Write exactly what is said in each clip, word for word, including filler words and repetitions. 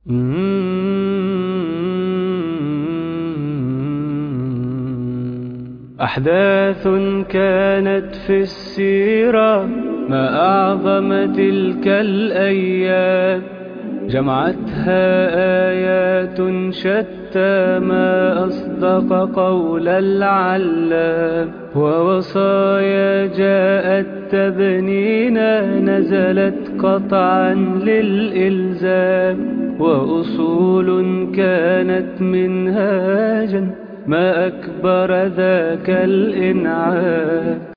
أحداث كانت في السيرة، ما أعظم تلك الأيام، جمعتها آيات شتى، ما أصدق قول العلام، ووصايا جاءت تبنينا، نزلت قطعا للإلزام، وأصول كانت منهاجا، ما أكبر ذاك الإنعام.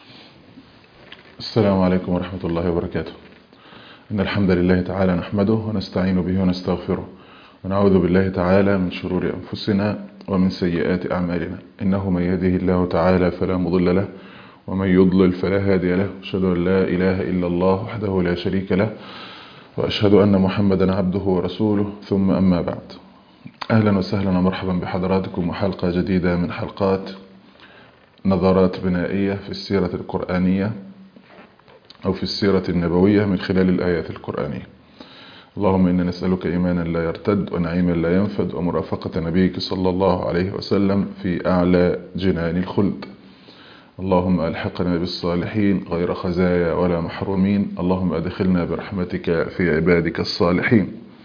السلام عليكم ورحمة الله وبركاته. إن الحمد لله تعالى نحمده ونستعين به ونستغفره، ونعوذ بالله تعالى من شرور أنفسنا ومن سيئات أعمالنا. إنه من يهده الله تعالى فلا مضل له، ومن يضلل فلا هادي له. أشهد أن لا إله إلا الله وحده لا شريك له، وأشهد أن محمدا عبده ورسوله. ثم أما بعد، أهلا وسهلا ومرحبا بحضراتكم، وحلقة جديدة من حلقات نظرات بنائية في السيرة القرآنية أو في السيرة النبوية من خلال الآيات القرآنية. اللهم إنا نسألك إيمانا لا يرتد، ونعيما لا ينفد، ومرافقة نبيك صلى الله عليه وسلم في أعلى جنان الخلد. اللهم ألحقنا بالصالحين غير خزايا ولا محرومين. اللهم أدخلنا برحمتك في عبادك الصالحين.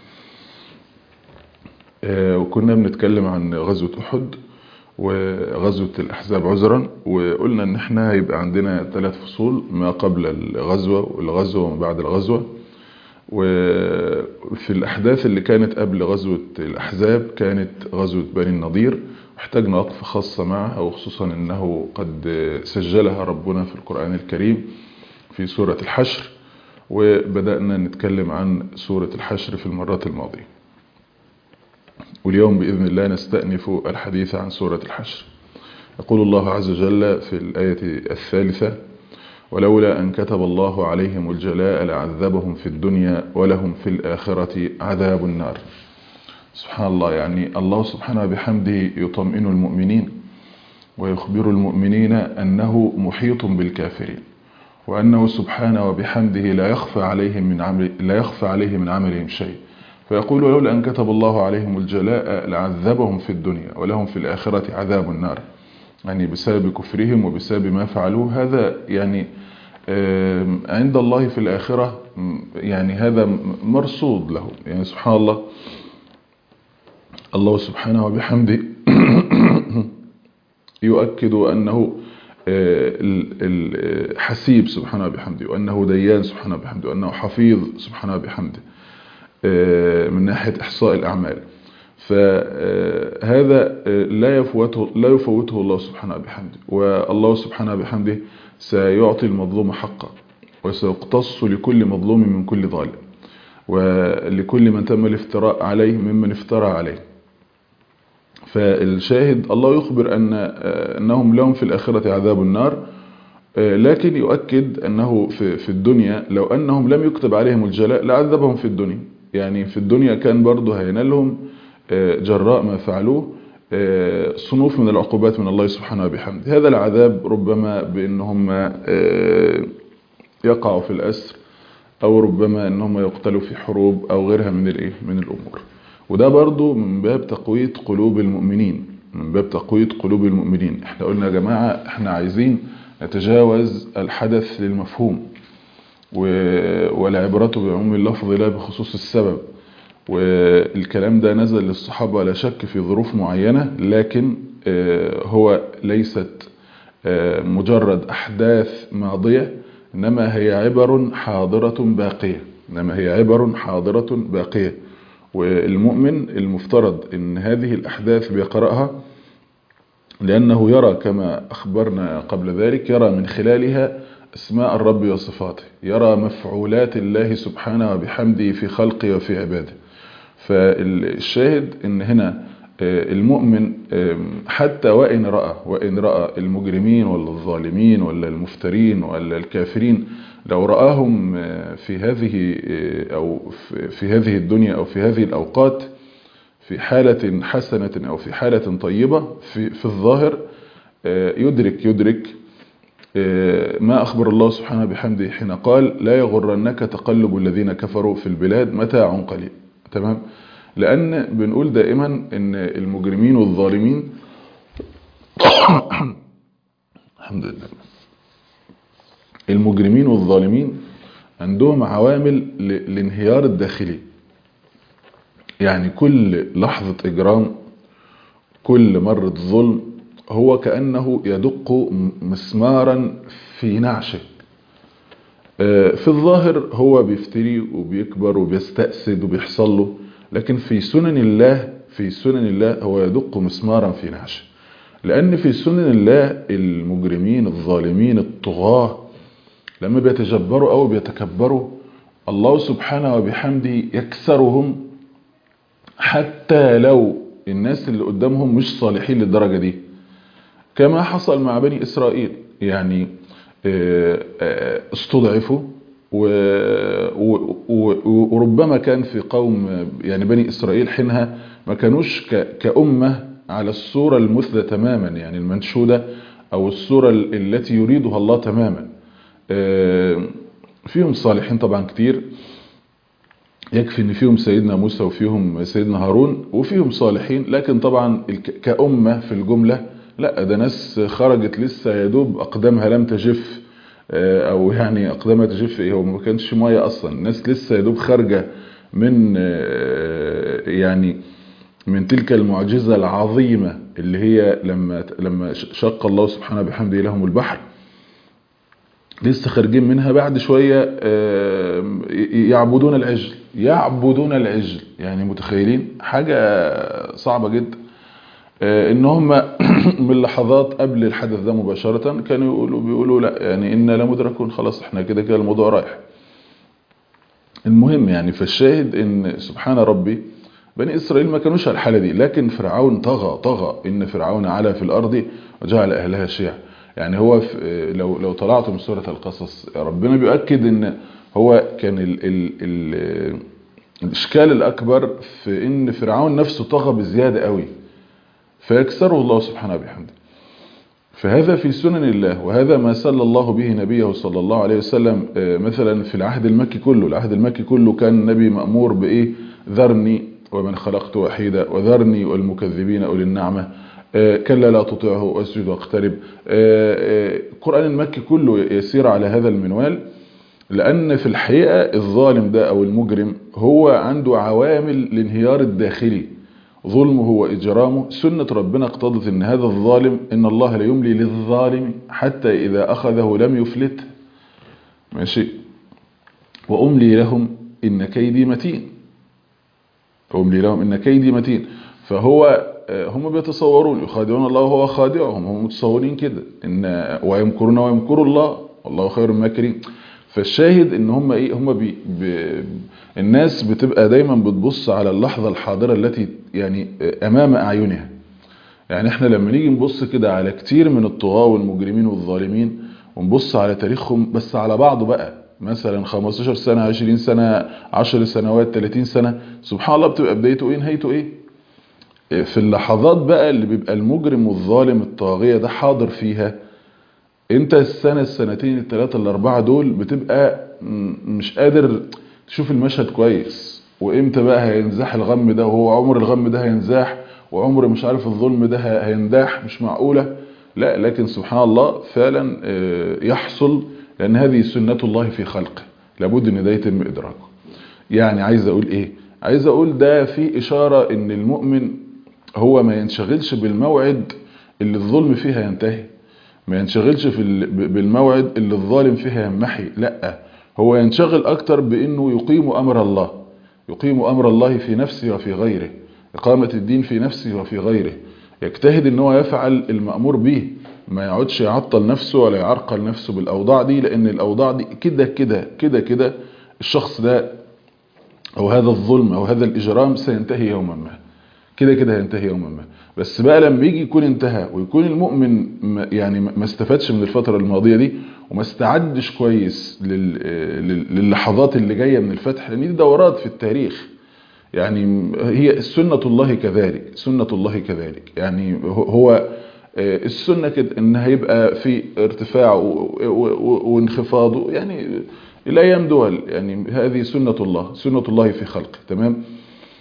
وكنا بنتكلم عن غزوة أحد وغزوة الأحزاب عذرا، وقلنا ان احنا هيبقى عندنا ثلاث فصول: ما قبل الغزوة والغزوة وما بعد الغزوة. وفي الأحداث اللي كانت قبل غزوة الأحزاب كانت غزوة بني النضير، احتاجنا وقفة خاصة معها، وخصوصا انه قد سجلها ربنا في القرآن الكريم في سورة الحشر، وبدأنا نتكلم عن سورة الحشر في المرات الماضية. واليوم بإذن الله نستأنف الحديث عن سورة الحشر. يقول الله عز وجل في الآية الثالثة: ولولا أن كتب الله عليهم الجلاء لعذبهم في الدنيا ولهم في الآخرة عذاب النار. سبحان الله، يعني الله سبحانه بحمده يطمئن المؤمنين ويخبر المؤمنين أنه محيط بالكافرين، وأنه سبحانه وبحمده لا يخفى عليهم من عمل لا يخفى عليه من عملهم شيء. فيقول: ولولا أن كتب الله عليهم الجلاء لعذبهم في الدنيا ولهم في الآخرة عذاب النار، يعني بسبب كفرهم وبسبب ما فعلوه. هذا يعني عند الله في الآخرة، يعني هذا مرصود له. يعني سبحان الله، الله سبحانه وبحمده يؤكد أنه الحسيب سبحانه وبحمده، وأنه ديان سبحانه وبحمده، وأنه حفيظ سبحانه وبحمده من ناحية إحصاء الأعمال. فهذا لا يفوته لا يفوته الله سبحانه وبحمده، والله سبحانه وبحمده سيعطي المظلوم حقه، وسيقتص لكل مظلوم من كل ظالم، ولكل من تم الافتراء عليه ممن افترى عليه. فالشاهد الله يخبر أن أنهم لهم في الآخرة عذاب النار، لكن يؤكد أنه في الدنيا لو أنهم لم يكتب عليهم الجلاء لعذبهم في الدنيا. يعني في الدنيا كان برضه هينالهم جراء ما فعلوه صنوف من العقوبات من الله سبحانه وبحمده. هذا العذاب ربما بأنهم يقعوا في الأسر، أو ربما أنهم يقتلوا في حروب أو غيرها من الإيه من الأمور. وده برضه من باب تقوية قلوب المؤمنين، من باب تقوية قلوب المؤمنين. احنا قلنا يا جماعة احنا عايزين نتجاوز الحدث للمفهوم، والعبرة بعموم اللفظ لا بخصوص السبب. والكلام ده نزل للصحابة لا شك في ظروف معينة، لكن هو ليست مجرد أحداث ماضية، إنما هي عبر حاضرة باقية إنما هي عبر حاضرة باقية. والمؤمن المفترض إن هذه الأحداث بيقرأها لأنه يرى كما أخبرنا قبل ذلك، يرى من خلالها اسماء الرب وصفاته، يرى مفعولات الله سبحانه وبحمده في خلقه وفي عباده. فالشاهد ان هنا المؤمن حتى وإن رأى وإن رأى المجرمين ولا الظالمين ولا المفترين ولا الكافرين، لو رآهم في هذه أو في هذه الدنيا أو في هذه الأوقات في حالة حسنة أو في حالة طيبة في, في الظاهر، يدرك يدرك ما أخبر الله سبحانه بحمده حين قال: لا يغرنك تقلب الذين كفروا في البلاد، متاع قليل تمام؟ لأن بنقول دائما إن المجرمين والظالمين الحمد لله، المجرمين والظالمين عندهم عوامل للانهيار الداخلي. يعني كل لحظة إجرام، كل مرة ظلم، هو كأنه يدق مسمارا في نعشه. في الظاهر هو بيفتري وبيكبر وبيستأسد وبيحصل له، لكن في سنن الله في سنن الله هو يدق مسمارا في نعشه. لأن في سنن الله المجرمين الظالمين الطغاة لما بيتجبروا أو بيتكبروا، الله سبحانه وبحمده يكسرهم، حتى لو الناس اللي قدامهم مش صالحين للدرجة دي، كما حصل مع بني إسرائيل. يعني استضعفوا وربما كان في قوم يعني بني إسرائيل حينها ما كانوش كأمة على الصورة المثلى تماما، يعني المنشودة أو الصورة التي يريدها الله تماما. فيهم صالحين طبعا كتير، يكفي ان فيهم سيدنا موسى وفيهم سيدنا هارون وفيهم صالحين، لكن طبعا كأمة في الجملة لا، ده ناس خرجت لسه يدوب أقدامها لم تجف، أو يعني أقدامها تجف إيه، هو ما كانش مية أصلا، ناس لسه يدوب خارجة من يعني من تلك المعجزة العظيمة اللي هي لما لما شق الله سبحانه بحمده لهم البحر، لسه خارجين منها بعد شوية يعبدون العجل يعبدون العجل يعني متخيلين حاجة صعبة جدا. ان هم من لحظات قبل الحدث ده مباشرة كانوا يقولوا بيقولوا لا يعني إنا لمدركون، خلاص احنا كده كده الموضوع رايح. المهم يعني فالشاهد ان سبحان ربي بني إسرائيل ما كانوش على الحالة دي، لكن فرعون طغى طغى إن فرعون علا في الأرض وجعل أهلها شيعا. يعني هو لو لو طلعت من سورة القصص ربنا بيؤكد ان هو كان ال ال ال الإشكال الأكبر في ان فرعون نفسه طغى بزيادة قوي، فيكسره الله سبحانه بحمده. فهذا في سنن الله، وهذا ما سل الله به نبيه صلى الله عليه وسلم. مثلا في العهد المكي كله العهد المكي كله كان النبي مأمور بإيه؟ ذرني ومن خلقت وحيدا وذرني والمكذبين أولي النعمة، كلا لا تطيعه واسجد واقترب. القرآن المكي كله يسير على هذا المنوال، لأن في الحقيقة الظالم ده أو المجرم هو عنده عوامل الانهيار الداخلي، ظلمه وإجرامه. سنة ربنا اقتضت ان هذا الظالم ان الله لا يملي للظالم حتى إذا أخذه لم يفلت، ماشي، وأملي لهم إن كيدي متين وأملي لهم إن كيدي متين. فهو هم بيتصورون يخادعون الله وهو خادعهم، هم متصورين كده ان ويمكرون ويمكر الله والله خير الماكرين. فالشاهد ان هم ايه، هم بي بي الناس بتبقى دايما بتبص على اللحظة الحاضرة التي يعني امام اعينها. يعني احنا لما نيجي نبص كده على كتير من الطغاة والمجرمين والظالمين ونبص على تاريخهم بس على بعضه بقى، مثلا خمستاشر سنة عشرين سنة عشر سنوات ثلاثين سنة، سبحان الله بتبقى بدايته ايه نهايته ايه. في اللحظات بقى اللي بيبقى المجرم والظالم الطاغية ده حاضر فيها، انت السنة السنتين الثلاثة الاربعة دول بتبقى مش قادر تشوف المشهد كويس، وامتى بقى هينزاح الغم ده، وهو عمر الغم ده هينزاح، وعمر مش عارف الظلم ده هينداح، مش معقولة. لا، لكن سبحان الله فعلا يحصل، لان هذه سنة الله في خلقه، لابد ان ده يتم ادراكه. يعني عايز اقول ايه، عايز اقول ده في اشارة ان المؤمن هو ما ينشغلش بالموعد اللي الظلم فيها ينتهي، ما ينشغلش في بالموعد اللي الظالم فيها يمحي، لا، هو ينشغل اكتر بانه يقيم امر الله، يقيم امر الله في نفسه وفي غيره، اقامة الدين في نفسه وفي غيره، يجتهد ان هو يفعل المأمور به، ما يقعدش يعطل نفسه ولا يعرقل نفسه بالاوضاع دي، لان الاوضاع دي كده كده كده كده الشخص ده او هذا الظلم او هذا الاجرام سينتهي يوما ما، كده كده هينتهي يوما ما. بس بقى لما يجي يكون انتهى ويكون المؤمن يعني ما استفادش من الفترة الماضية دي وما استعدش كويس للحظات اللي جاية من الفتح، لان دي دورات في التاريخ، يعني هي سنة الله كذلك، سنة الله كذلك. يعني هو السنة كده ان هيبقى في ارتفاع وانخفاض، يعني الايام دول، يعني هذه سنة الله، سنة الله في خلقه، تمام.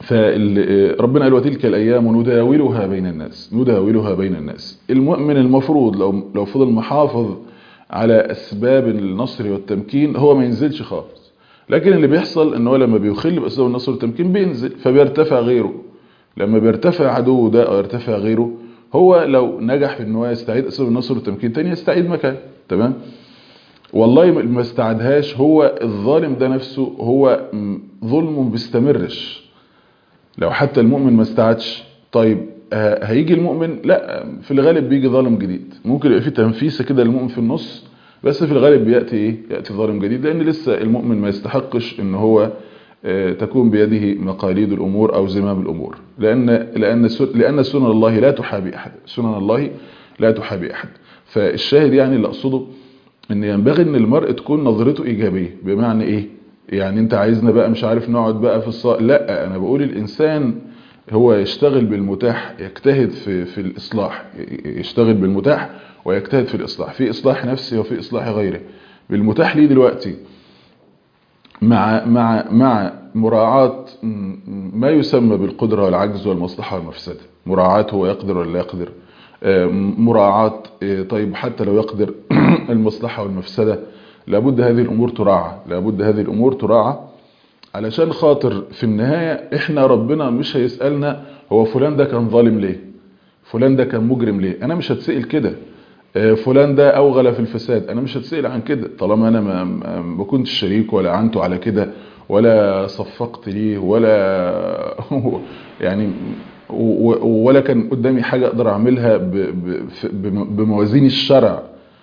فربنا قال وتلك الأيام نداولها بين الناس نداولها بين الناس. المؤمن المفروض لو لو فضل محافظ على أسباب النصر والتمكين هو ما ينزلش خالص، لكن اللي بيحصل ان هو لما بيخل بأسباب النصر والتمكين بينزل، فبيرتفع غيره. لما بيرتفع عدو ده او يرتفع غيره، هو لو نجح في ان هو يستعيد أسباب النصر والتمكين تاني يستعيد مكان. تمام. والله ما استعدهاش، هو الظالم ده نفسه هو ظلمه ما بيستمرش. لو حتى المؤمن ما استعدش، طيب هيجي المؤمن، لا في الغالب بيجي ظالم جديد. ممكن يبقى في تنفيسه كده للمؤمن في النص، بس في الغالب بياتي ايه ياتي ظالم جديد، لان لسه المؤمن ما يستحقش ان هو تكون بيده مقاليد الامور او زمام الامور، لان لان لان سنن الله لا تحابي احد، سنن الله لا تحابي احد. فالشاهد يعني اللي اقصده ان ينبغي ان المرء تكون نظرته ايجابيه. بمعنى ايه؟ يعني انت عايزنا بقى مش عارف نقعد بقى في الص... لا، انا بقول الانسان هو يشتغل بالمتاح، يجتهد في في الاصلاح، يشتغل بالمتاح ويجتهد في الاصلاح، في اصلاح نفسه وفي اصلاح غيره. بالمتاح ليه دلوقتي، مع مع مع مراعاة ما يسمى بالقدرة والعجز والمصلحة والمفسدة. مراعاة هو يقدر ولا لا يقدر، مراعاة طيب حتى لو يقدر المصلحة والمفسدة، لابد هذه الأمور تراعى، لابد هذه الأمور تراعى علشان خاطر في النهاية احنا ربنا مش هيسألنا هو فلان ده كان ظالم ليه، فلان ده كان مجرم ليه. انا مش هتسأل كده. فلان ده اوغل في الفساد، انا مش هتسأل عن كده طالما انا ما, ما كنتش شريك ولا عنته على كده ولا صفقت ليه ولا يعني ولا كان قدامي حاجة اقدر اعملها بموازين الشرع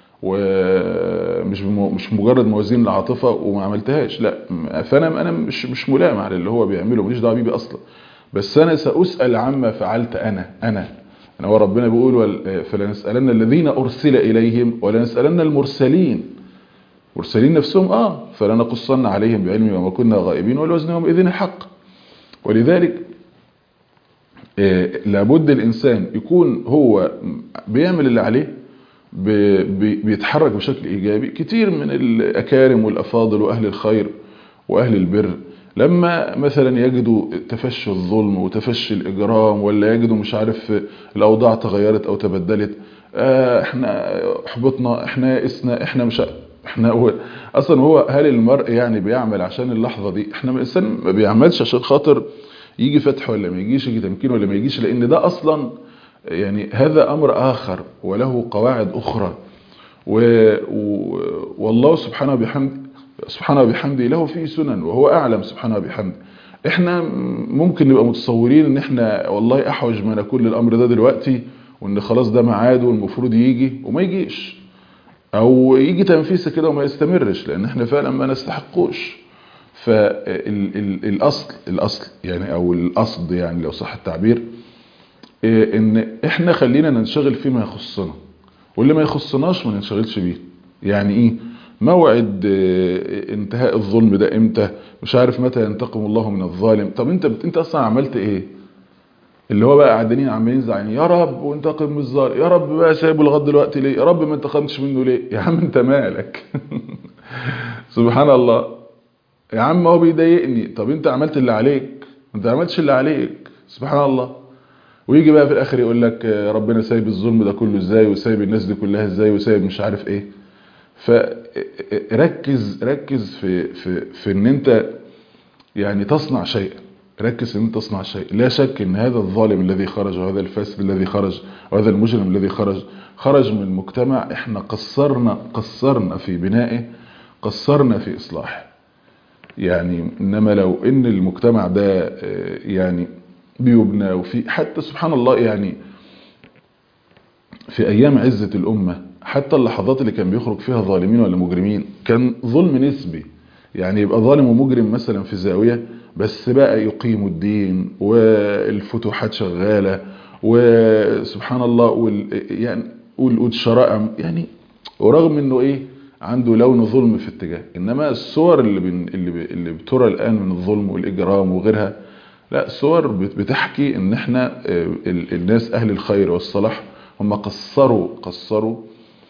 ومش مش مجرد موازين العاطفه وما عملتهاش. لا، فانا انا مش مش ملام على اللي هو بيعمله، ماليش دعوه بيه اصلا. بس انا ساسال عما فعلت انا انا انا وربنا بيقول فلنسالن الذين ارسل اليهم ولنسالن المرسلين. مرسلين نفسهم اه فلنقصن عليهم بعلم وما كنا غائبين والوزن يومئذ الحق. ولذلك آه لابد الانسان يكون هو بيعمل اللي عليه، بيتحرك بشكل إيجابي. كتير من الأكارم والأفاضل وأهل الخير وأهل البر لما مثلا يجدوا تفشي الظلم وتفشي الإجرام، ولا يجدوا مش عارف الأوضاع تغيرت أو تبدلت، اه احنا حبطنا، احنا يئسنا، احنا مش احنا هو أصلا هو هل المرء يعني بيعمل عشان اللحظة دي؟ احنا الإنسان ما بيعملش عشان خاطر يجي فتح ولا ما يجيش، يجي تمكين ولا ما يجيش، لأن ده أصلا يعني هذا أمر آخر وله قواعد أخرى. و... و... والله سبحانه وبحمده سبحانه وبحمده له فيه سنن وهو أعلم سبحانه وبحمده. احنا ممكن نبقى متصورين ان احنا والله أحوج ما نكون للأمر ده دلوقتي، وان خلاص ده ميعاده والمفروض يجي وما يجيش، او يجي تنفيسه كده وما يستمرش، لان احنا فعلا ما نستحقوش. فالأصل الأصل يعني او الأصل يعني لو صح التعبير ان احنا خلينا ننشغل فيما يخصنا، واللي ما يخصناش ما ننشغلش بيه. يعني ايه موعد انتهاء الظلم ده امتى؟ مش عارف متى ينتقم الله من الظالم. طب انت انت اصلا عملت ايه؟ اللي هو بقى قاعدين عمالين زعلانين يا رب وانتقم من الظالم، يا رب بقى سايبه لغايه دلوقتي ليه؟ يا رب ما انتقمتش منه ليه؟ يا عم انت مالك؟ سبحان الله. يا عم هو بيضايقني، طب انت عملت اللي عليك؟ انت عملتش اللي عليك. سبحان الله. ويجي بقى في الاخر يقول لك ربنا سايب الظلم ده كله ازاي، وسايب الناس دي كلها ازاي، وسايب مش عارف ايه. فركز ركز في في في ان انت يعني تصنع شيئا، ركز ان انت تصنع شيء. لا شك ان هذا الظالم الذي خرج، وهذا الفاسد الذي خرج، وهذا المجرم الذي خرج خرج من المجتمع احنا قصرنا قصرنا في بنائه، قصرنا في اصلاحه. يعني انما لو ان المجتمع ده يعني بيبنى، وفي حتى سبحان الله يعني في ايام عزة الامة حتى اللحظات اللي كان بيخرج فيها ظالمين ولا مجرمين كان ظلم نسبي. يعني يبقى ظالم ومجرم مثلا في زاوية، بس بقى يقيم الدين والفتوحات شغالة وسبحان الله وال يعني والشرائع يعني، ورغم انه ايه عنده لون ظلم في اتجاه. انما الصور اللي بن اللي, ب... اللي بترى الان من الظلم والاجرام وغيرها، لا الصور بتحكي ان احنا الناس اهل الخير والصلاح هم قصروا قصروا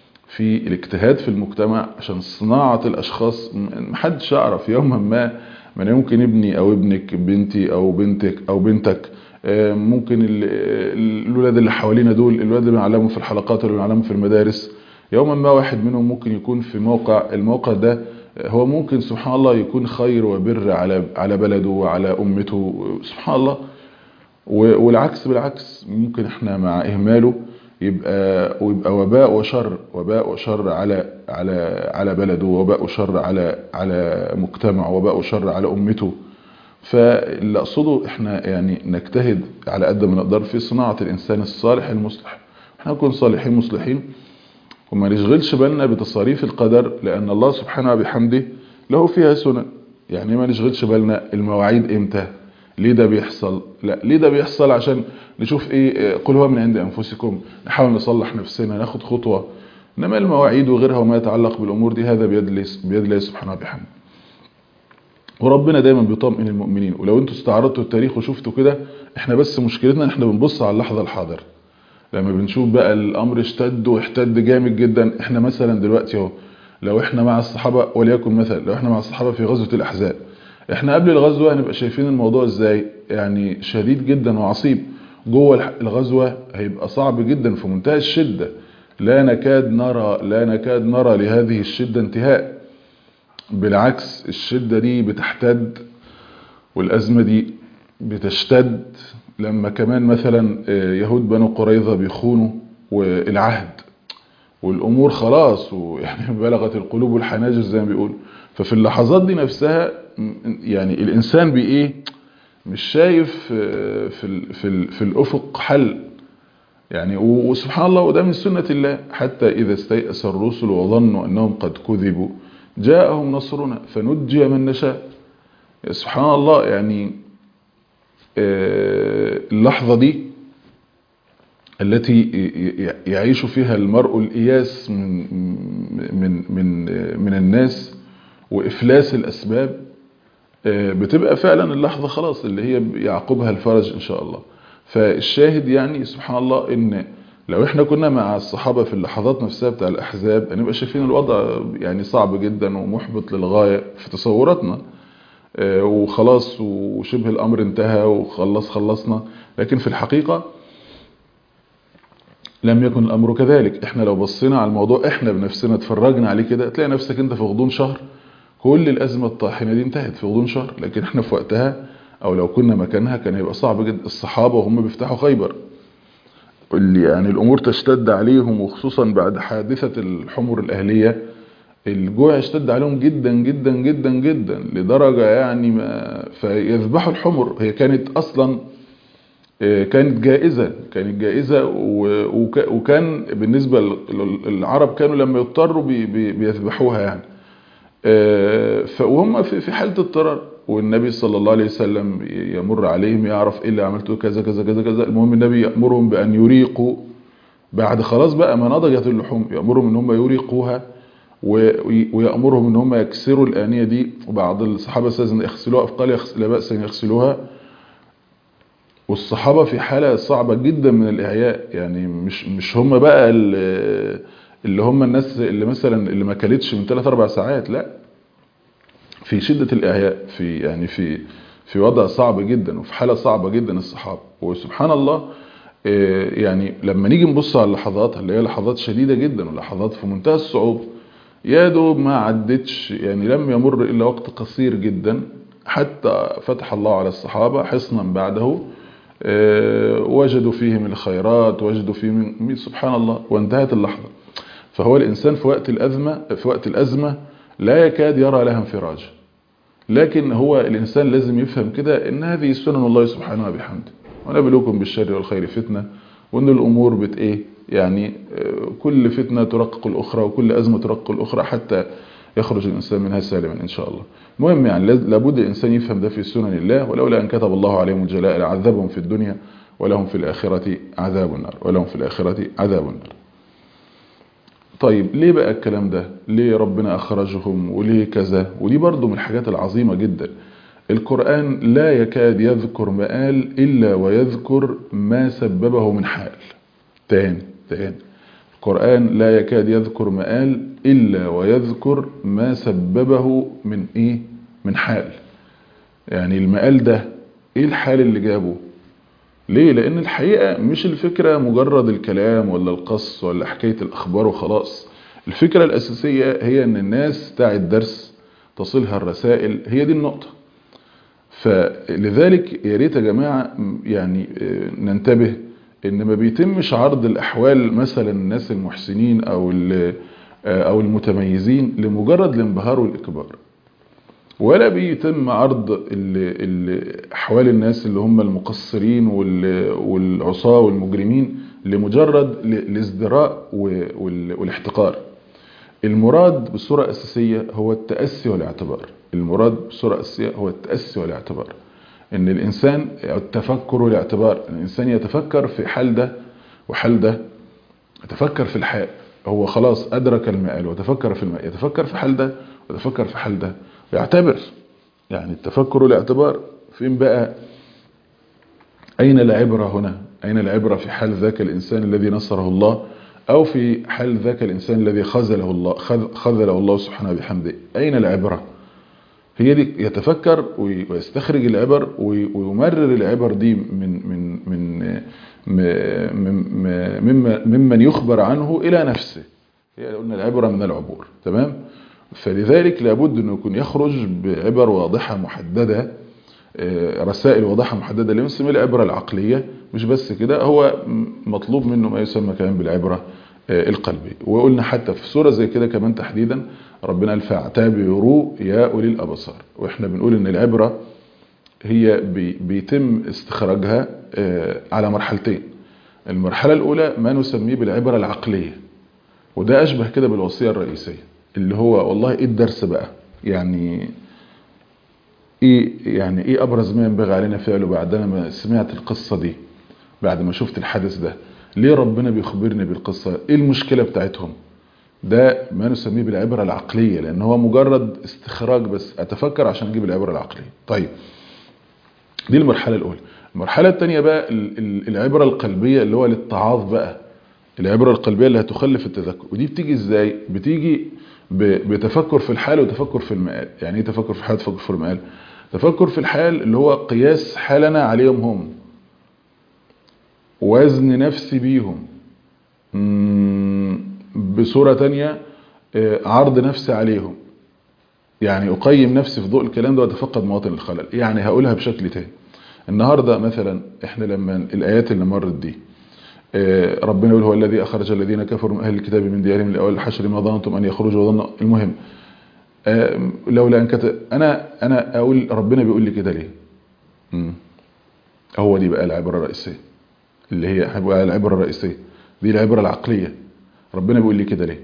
في الاجتهاد في المجتمع عشان صناعة الاشخاص. محدش يعرف يوما ما ما انا ممكن ابني او ابنك، بنتي او بنتك او بنتك، ممكن الولاد اللي حوالينا دول، الولاد اللي بنعلمهم في الحلقات اللي بنعلمهم في المدارس، يوما ما واحد منهم ممكن يكون في موقع، الموقع ده هو ممكن سبحان الله يكون خير وبر على على بلده وعلى امته سبحان الله. والعكس بالعكس، ممكن احنا مع اهماله يبقى ويبقى وباء وشر، وباء وشر على على على بلده، وباء وشر على على مجتمع، وباء وشر على امته. فاللي اقصده احنا يعني نجتهد على قد ما نقدر في صناعة الانسان الصالح المصلح، احنا نكون صالحين مصلحين وما نشغلش بالنا بتصاريف القدر، لان الله سبحانه وبحمده له فيها سنن. يعني ما نشغلش بالنا المواعيد امتى، ليه ده بيحصل، لا ليه ده بيحصل عشان نشوف ايه، قل هو من عند انفسكم، نحاول نصلح نفسنا ناخد خطوة. انما المواعيد وغيرها وما يتعلق بالامور دي هذا بيد الله بيد الله سبحانه وبحمده. وربنا دايما بيطمئن المؤمنين. ولو انتوا استعرضتوا التاريخ وشفتوا كده، احنا بس مشكلتنا احنا بنبص على اللحظة الحاضرة. لما بنشوف بقى الامر اشتد واحتد جامد جدا، احنا مثلا دلوقتي اهو لو احنا مع الصحابة، وليكن مثلا لو احنا مع الصحابة في غزوة الاحزاب، احنا قبل الغزوة هنبقى شايفين الموضوع ازاي، يعني شديد جدا وعصيب. جوه الغزوة هيبقى صعب جدا في منتهى الشدة، لا نكاد نرى لا نكاد نرى لهذه الشدة انتهاء. بالعكس الشدة دي بتحتد، والأزمة دي بتشتد لما كمان مثلا يهود بنو قريظة بيخونوا والعهد، والأمور خلاص ويعني بلغت القلوب الحناجر زي ما بيقول. ففي اللحظات دي نفسها يعني الإنسان بإيه مش شايف في ال في ال في الأفق حل يعني. وسبحان الله، وده من سنة الله، حتى إذا استيأس الرسل وظنوا أنهم قد كذبوا جاءهم نصرنا فنجي من نشاء. سبحان الله، يعني اللحظة دي التي يعيش فيها المرء الإياس من من من من الناس وإفلاس الأسباب، بتبقى فعلا اللحظة خلاص اللي هي يعقبها الفرج إن شاء الله. فالشاهد يعني سبحان الله إن لو احنا كنا مع الصحابة في اللحظات نفسها بتاع الأحزاب هنبقى شايفين الوضع يعني صعب جدا ومحبط للغاية في تصوراتنا، وخلاص وشبه الأمر انتهى وخلص خلصنا. لكن في الحقيقة لم يكن الأمر كذلك. احنا لو بصينا على الموضوع احنا بنفسنا اتفرجنا عليه كده، تلاقي نفسك انت في غضون شهر كل الأزمة الطاحنة دي انتهت في غضون شهر. لكن احنا في وقتها او لو كنا مكانها كان هيبقى صعب جدا. الصحابة وهم بيفتحوا خيبر اللي يعني الأمور تشتد عليهم، وخصوصا بعد حادثة الحمر الأهلية الجوع اشتد عليهم جدا جدا جدا جدا لدرجة يعني ما فيذبحوا الحمر. هي كانت أصلا كانت جائزة كانت جائزة وكان بالنسبة للعرب كانوا لما يضطروا بيذبحوها يعني. فهم في حالة اضطرار، والنبي صلى الله عليه وسلم يمر عليهم يعرف ايه اللي عملته كذا كذا كذا كذا. المهم النبي يأمرهم بأن يريقوا بعد خلاص بقى ما نضجت اللحوم، يأمرهم ان هم يريقوها ويأمرهم ان هم يكسروا الآنية دي. وبعض الصحابة استاذن يغسلوها، قال لا بأس ان يغسلوها. والصحابة في حالة صعبة جدا من الإعياء، يعني مش مش هم بقى اللي هم الناس اللي مثلا اللي ما كلتش من ثلاث أربع ساعات، لا، في شدة الإعياء، في يعني في في وضع صعب جدا وفي حالة صعبة جدا الصحابة. وسبحان الله يعني لما نيجي نبص على اللحظات اللي هي لحظات شديدة جدا ولحظات في منتهى الصعوبة، يا دوب ما عدتش يعني لم يمر إلا وقت قصير جدا حتى فتح الله على الصحابة حصنا بعده وجدوا فيه من الخيرات، وجدوا فيه من سبحان الله، وانتهت اللحظة. فهو الإنسان في وقت الأزمة في وقت الأزمة لا يكاد يرى لها انفراج. لكن هو الإنسان لازم يفهم كده إن هذه سنن الله سبحانه وبحمده، ونبلوكم بالشر والخير فتنة، وإن الأمور بت إيه يعني كل فتنة ترقق الأخرى وكل أزمة ترقق الأخرى حتى يخرج الإنسان منها سالما إن شاء الله. المهم يعني لابد الإنسان يفهم ده في سنن الله، ولولا أن كتب الله عليهم الجلاء لعذبهم في الدنيا ولهم في الآخرة عذاب النار ولهم في الآخرة عذاب النار. طيب ليه بقى الكلام ده؟ ليه ربنا أخرجهم وليه كذا؟ ودي برضو من الحاجات العظيمة جدا. القرآن لا يكاد يذكر مآل إلا ويذكر ما سببه من حال. تاني تاني القرآن لا يكاد يذكر مآل إلا ويذكر ما سببه من إيه؟ من حال. يعني المقال ده ايه الحال اللي جابه؟ ليه؟ لان الحقيقة مش الفكرة مجرد الكلام ولا القص ولا حكاية الاخبار وخلاص. الفكرة الاساسية هي ان الناس بتاع الدرس تصلها الرسائل، هي دي النقطة. فلذلك يا ريت يا جماعة يعني ننتبه ان ما بيتمش عرض الاحوال مثلا الناس المحسنين او او المتميزين لمجرد الانبهار والاكبار، ولا بيتم عرض ال ال احوال الناس اللي هم المقصرين والعصاة والمجرمين لمجرد الازدراء والاحتقار. المراد بصورة أساسية هو التأسي والاعتبار. المراد بصورة أساسية هو التأسي والاعتبار، ان الانسان التفكر والاعتبار، الانسان يتفكر في حال ده وحال ده، يتفكر في الحال، هو خلاص ادرك المآل وتفكر في المآل، يتفكر في حال ده ويتفكر في حال ده ويعتبر. يعني التفكر والاعتبار فين بقى؟ اين العبرة هنا؟ اين العبرة في حال ذاك الانسان الذي نصره الله، او في حال ذاك الانسان الذي خذله الله خذله الله سبحانه بحمده؟ اين العبرة؟ هي دي، يتفكر ويستخرج العبر ويمرر العبر دي من من من ممن ممن يخبر عنه الى نفسه. هي قلنا العبرة من العبور، تمام؟ فلذلك لابد انه يكون يخرج بعبر واضحة محددة، رسائل واضحة محددة اللي بنسميها العبرة العقلية. مش بس كده، هو مطلوب منه ما يسمى كمان بالعبرة القلبي. وقلنا حتى في سورة زي كده كمان تحديدا ربنا قال فاعتبروا يا أولي الأبصار. واحنا بنقول ان العبرة هي بيتم استخراجها على مرحلتين. المرحلة الأولى ما نسميه بالعبرة العقلية، وده أشبه كده بالوصية الرئيسية، اللي هو والله ايه الدرس بقى؟ يعني ايه يعني ايه ابرز ما ينبغي علينا فعله بعد ما سمعت القصة دي، بعد ما شفت الحدث ده؟ ليه ربنا بيخبرني بالقصة؟ ايه المشكلة بتاعتهم؟ ده ما نسميه بالعبرة العقلية، لان هو مجرد استخراج بس، اتفكر عشان اجيب العبرة العقلية. طيب دي المرحلة الاولى. المرحلة الثانية بقى العبرة القلبية، اللي هو الاتعاظ بقى، العبرة القلبية اللي هتخلف التذكر. ودي بتيجي ازاي؟ بتيجي بتفكر في الحال وتفكر في المآل. يعني ايه تفكر في الحال وتفكر في المآل؟ تفكر في الحال اللي هو قياس حالنا عليهم هم، وزن نفسي بيهم، بصورة تانية عرض نفسي عليهم. يعني أقيم نفسي في ضوء الكلام ده وأتفقد مواطن الخلل. يعني هقولها بشكل تاني. النهاردة مثلا احنا لما الآيات اللي مرت دي ربنا يقول هو الذي أخرج الذين كفروا من أهل الكتاب من ديارهم لأول الحشر ما ظننتم أن يخرجوا وظنوا. المهم لولا أن كتب أنا أنا أقول ربنا بيقول لي كده ليه؟ مم. هو دي بقى العبرة الرئيسية، اللي هي هتبقى العبرة الرئيسية دي، العبرة العقلية. ربنا بيقول لي كده ليه؟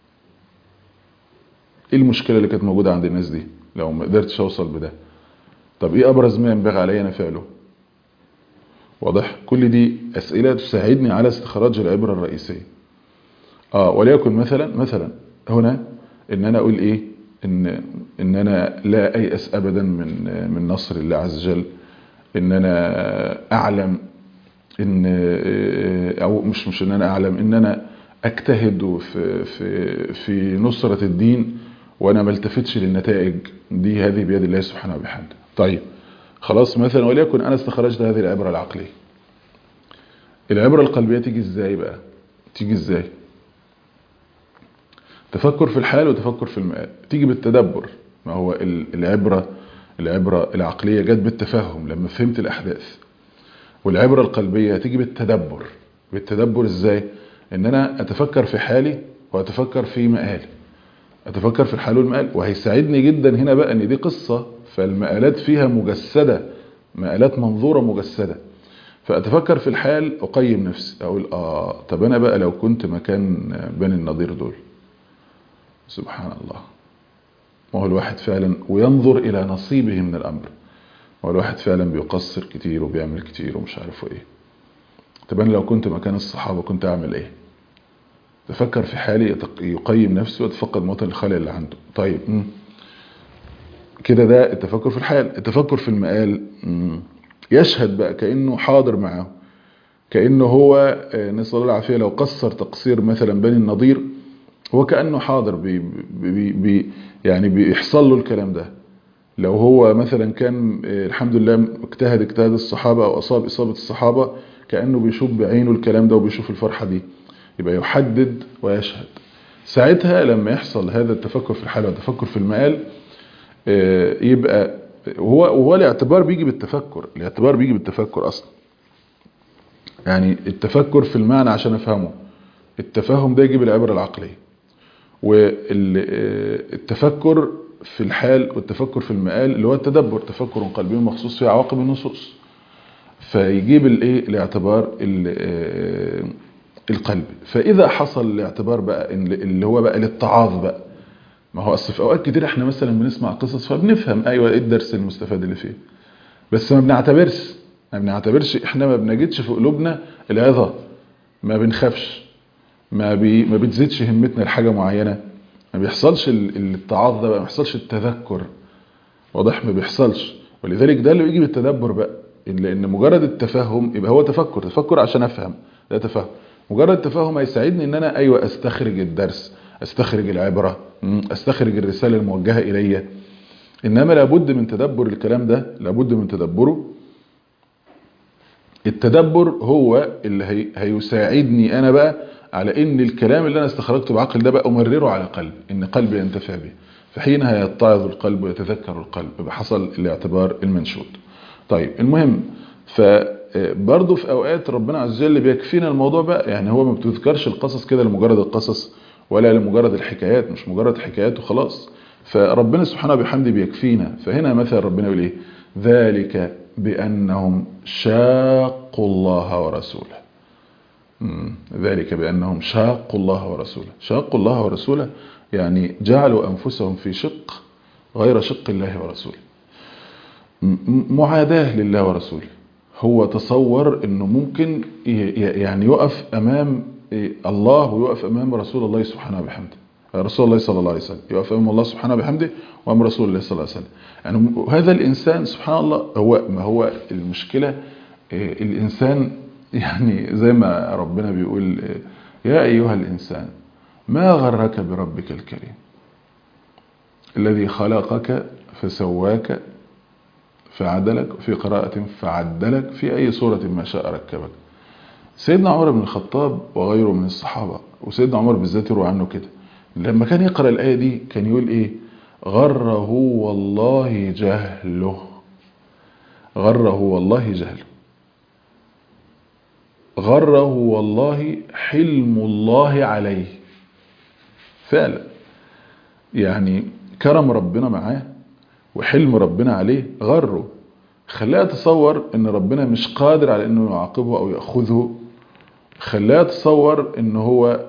ايه المشكلة اللي كانت موجودة عند الناس دي لو ما قدرتش اوصل بده؟ طب ايه ابرز ما ينبغي علي انا فعله؟ واضح؟ كل دي اسئلة تساعدني على استخراج العبرة الرئيسية. اه وليكن مثلا مثلا هنا ان انا اقول ايه؟ ان ان انا لا ايأس ابدا من من نصر الله عز وجل، ان انا اعلم ان او مش مش ان انا اعلم ان انا اجتهد في في في نصرة الدين وانا ما التفتش للنتائج دي، هذه بيد الله سبحانه وبحمده. طيب خلاص مثلا وليكن انا استخرجت هذه العبرة العقلية. العبرة القلبية تيجي ازاي بقى؟ تيجي ازاي؟ تفكر في الحال وتفكر في المآل. تيجي بالتدبر. ما هو العبرة العبرة العقلية جت بالتفهم لما فهمت الاحداث، والعبرة القلبية تيجي بالتدبر. بالتدبر ازاي؟ ان انا اتفكر في حالي واتفكر في مآلي، اتفكر في الحال والمآل. وهيساعدني جدا هنا بقى ان دي قصة، فالمآلات فيها مجسدة، مآلات منظورة مجسدة. فاتفكر في الحال، اقيم نفسي، اقول اه طب انا بقى لو كنت مكان بني النضير دول، سبحان الله، ما هو الواحد فعلا وينظر الى نصيبه من الامر. هو الواحد فعلا بيقصر كتير وبيعمل كتير ومش عارف ايه. طب انا لو كنت مكان الصحابة كنت اعمل ايه؟ تفكر في حالي، يقيم نفسه ويتفقد موطن الخلل اللي عنده. طيب مم. كده ده التفكر في الحال. التفكر في المآل مم. يشهد بقى كأنه حاضر معه، كأنه هو نسأل الله العافية لو قصر تقصير مثلا بني النضير، هو كأنه حاضر بي بي بي يعني بيحصل له الكلام ده. لو هو مثلا كان الحمد لله اجتهد اجتهاد الصحابة أو أصاب إصابة الصحابة كأنه بيشوف بعينه الكلام ده وبيشوف الفرحة دي، يبقى يحدد ويشهد. ساعتها لما يحصل هذا التفكر في الحال والتفكر في المآل يبقى وهو وهو الاعتبار بيجي بالتفكر، الاعتبار بيجي بالتفكر أصلا. يعني التفكر في المعنى عشان أفهمه، التفهم ده يجيب العبرة العقلية، والتفكر في الحال والتفكر في المآل اللي هو التدبر، تفكر قلبي مخصوص في عواقب النصوص، فيجيب الايه الاعتبار القلبي. فإذا حصل الاعتبار بقى اللي هو بقى الاتعاظ بقى، ما هو أصل في أوقات كتير احنا مثلا بنسمع قصص فبنفهم أيوة ايه الدرس المستفاد اللي فيه، بس ما بنعتبرش ما بنعتبرش احنا ما بنجدش في قلوبنا العظة، ما بنخافش، ما بي ما بتزيدش همتنا لحاجة معينة، ما بيحصلش الاتعاظ ده بقى، ما بيحصلش التذكر، واضح؟ ما بيحصلش. ولذلك ده اللي بيجي بالتدبر بقى، لأن مجرد التفهم يبقى هو تفكر، تفكر عشان أفهم، ده تفهم. مجرد التفهم هيساعدني ان انا ايوه استخرج الدرس، استخرج العبرة، استخرج الرسالة الموجهة الي. انما لابد من تدبر الكلام ده، لابد من تدبره. التدبر هو اللي هي هيساعدني انا بقى على ان الكلام اللي انا استخرجته بعقل ده بقى امرره على قلبي، ان قلبي ينتفع به، فحينها يتعظ القلب ويتذكر القلب، بحصل الاعتبار المنشود. طيب المهم، فبرضه في اوقات ربنا عز وجل بيكفينا الموضوع بقى، يعني هو ما بتذكرش القصص كده لمجرد القصص ولا لمجرد الحكايات، مش مجرد حكايات وخلاص، فربنا سبحانه بحمده بيكفينا. فهنا مثلا ربنا يقول ايه؟ ذلك بأنهم شاقوا الله ورسوله. ذلك بأنهم شاقوا الله ورسوله، شاقوا الله ورسوله يعني جعلوا أنفسهم في شق غير شق الله ورسوله، معاداة لله ورسوله. هو تصور انه ممكن يعني يقف امام الله ويقف امام رسول الله سبحانه وبحمده، رسول الله صلى الله عليه وسلم يقف امام الله سبحانه وبحمده وامام رسول الله صلى الله عليه وسلم. يعني هذا الانسان سبحان الله، هو ما هو المشكلة الانسان، يعني زي ما ربنا بيقول يا ايها الانسان ما غرك بربك الكريم الذي خلقك فسواك فعدلك، في قراءة فعدلك، في أي صورة ما شاء ركبك. سيدنا عمر بن الخطاب وغيره من الصحابة، وسيدنا عمر بالذات يروى عنه كده، لما كان يقرأ الآية دي كان يقول إيه؟ غره والله جهله، غره والله جهله، غره والله حلم الله عليه. فعلا يعني كرم ربنا معاه وحلم ربنا عليه غره، خلاه يتصور ان ربنا مش قادر على انه يعاقبه او يأخذه، خلاه يتصور ان هو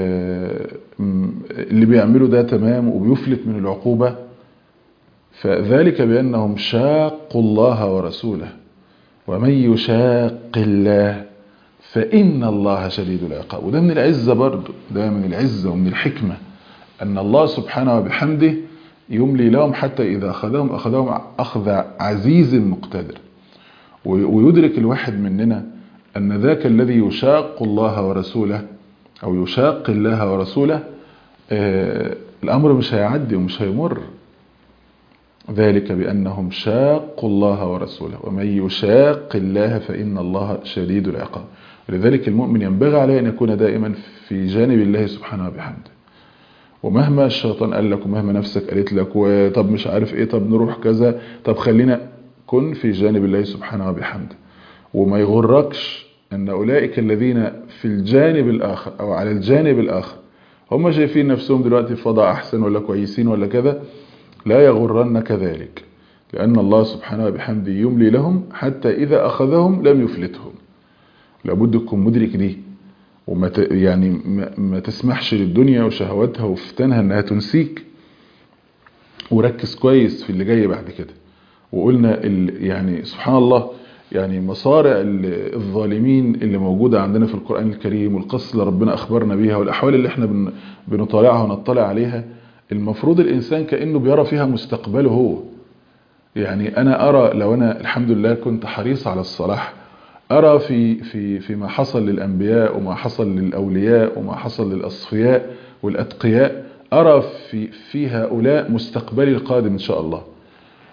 اللي بيعمله ده تمام وبيفلت من العقوبة. فذلك بأنهم شاقوا الله ورسوله، ومن يشاق الله فإن الله شديد العقاب. وده من العزة برضه، ده من العزة ومن الحكمة أن الله سبحانه وبحمده يملي لهم حتى إذا أخذهم أخذهم أخذ عزيز مقتدر. ويدرك الواحد مننا أن ذاك الذي يشاق الله ورسوله أو يشاق الله ورسوله آه الأمر مش هيعدي ومش هيمر. ذلك بأنهم شاقوا الله ورسوله ومن يشاق الله فإن الله شديد العقاب. ولذلك المؤمن ينبغي عليه أن يكون دائما في جانب الله سبحانه وبحمده، ومهما الشيطان قال لك ومهما نفسك قالت لك طب مش عارف ايه، طب نروح كذا، طب خلينا، كن في جانب الله سبحانه وبحمده. وما يغركش ان اولئك الذين في الجانب الاخر او على الجانب الاخر هم شايفين نفسهم دلوقتي في وضع احسن ولا كويسين ولا كذا، لا يغرنك ذلك، لان الله سبحانه وبحمده يملي لهم حتى اذا اخذهم لم يفلتهم. لابد تكون مدرك دي، وما ت... يعني ما تسمحش للدنيا وشهواتها وفتنها انها تنسيك، وركز كويس في اللي جاي بعد كده. وقلنا ال... يعني سبحان الله، يعني مصارع الظالمين اللي موجودة عندنا في القرآن الكريم والقصة اللي ربنا أخبرنا بيها والأحوال اللي احنا بن... بنطالعها ونطلع عليها، المفروض الإنسان كأنه بيرى فيها مستقبله هو. يعني أنا أرى لو أنا الحمد لله كنت حريص على الصلاح، أرى في في فيما حصل للأنبياء وما حصل للأولياء وما حصل للأصفياء والأتقياء، أرى في في هؤلاء مستقبلي القادم إن شاء الله.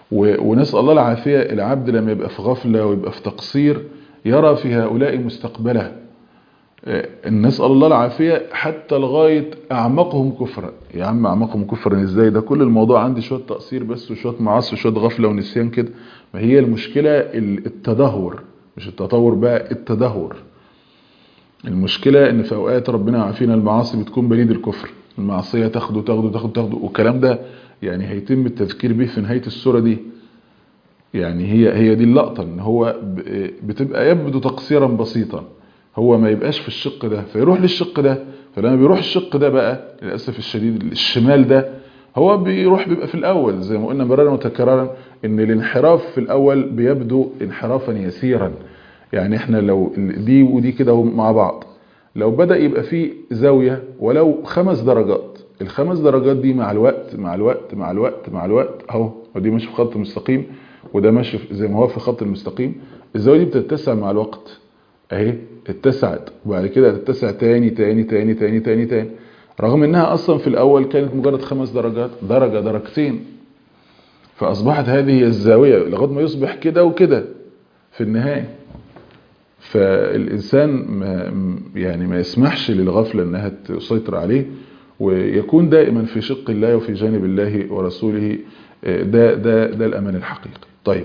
ونسأل الله العافية. العبد لما يبقى في غفلة ويبقى في تقصير يرى في هؤلاء مستقبله. نسأل الله العافية حتى لغاية أعمقهم كفرا. يا عم أعمقهم كفرا إزاي؟ ده كل الموضوع عندي شوية تقصير بس وشوية معاصي وشوية غفلة ونسيان كده. ما هي المشكلة التدهور، مش التطور بقى، التدهور. المشكلة ان في اوقات ربنا عافينا المعاصي بتكون بريد الكفر، المعصية تاخده تاخده تاخده تاخده والكلام ده يعني هيتم التذكير به في نهاية السورة دي. يعني هي هي دي اللقطة، ان هو بتبقى يبدو تقصيرا بسيطا، هو ما يبقاش في الشق ده فيروح للشق ده. فلما بيروح الشق ده بقى للأسف الشديد الشمال ده هو بيروح بيبقى في الأول زي ما قلنا مرارا وتكرارا ان الانحراف في الأول بيبدو انحرافا يسيرا. يعني احنا لو دي ودي كده مع بعض لو بدأ يبقى فيه زاوية ولو خمس درجات، الخمس درجات دي مع الوقت مع الوقت مع الوقت مع الوقت اهو، ودي ماشي في خط مستقيم وده ماشي زي ما هو في خط المستقيم، الزاوية دي بتتسع مع الوقت اهي، اتسعت وبعد كده تتسع تاني تاني تاني تاني تاني تاني، رغم انها اصلا في الاول كانت مجرد خمس درجات، درجة درجتين، فاصبحت هذه هي الزاوية لغاية ما يصبح كده وكده في النهاية. فالإنسان ما يعني ما يسمحش للغفلة أنها تسيطر عليه، ويكون دائما في شق الله وفي جانب الله ورسوله. ده ده ده الأمان الحقيقي. طيب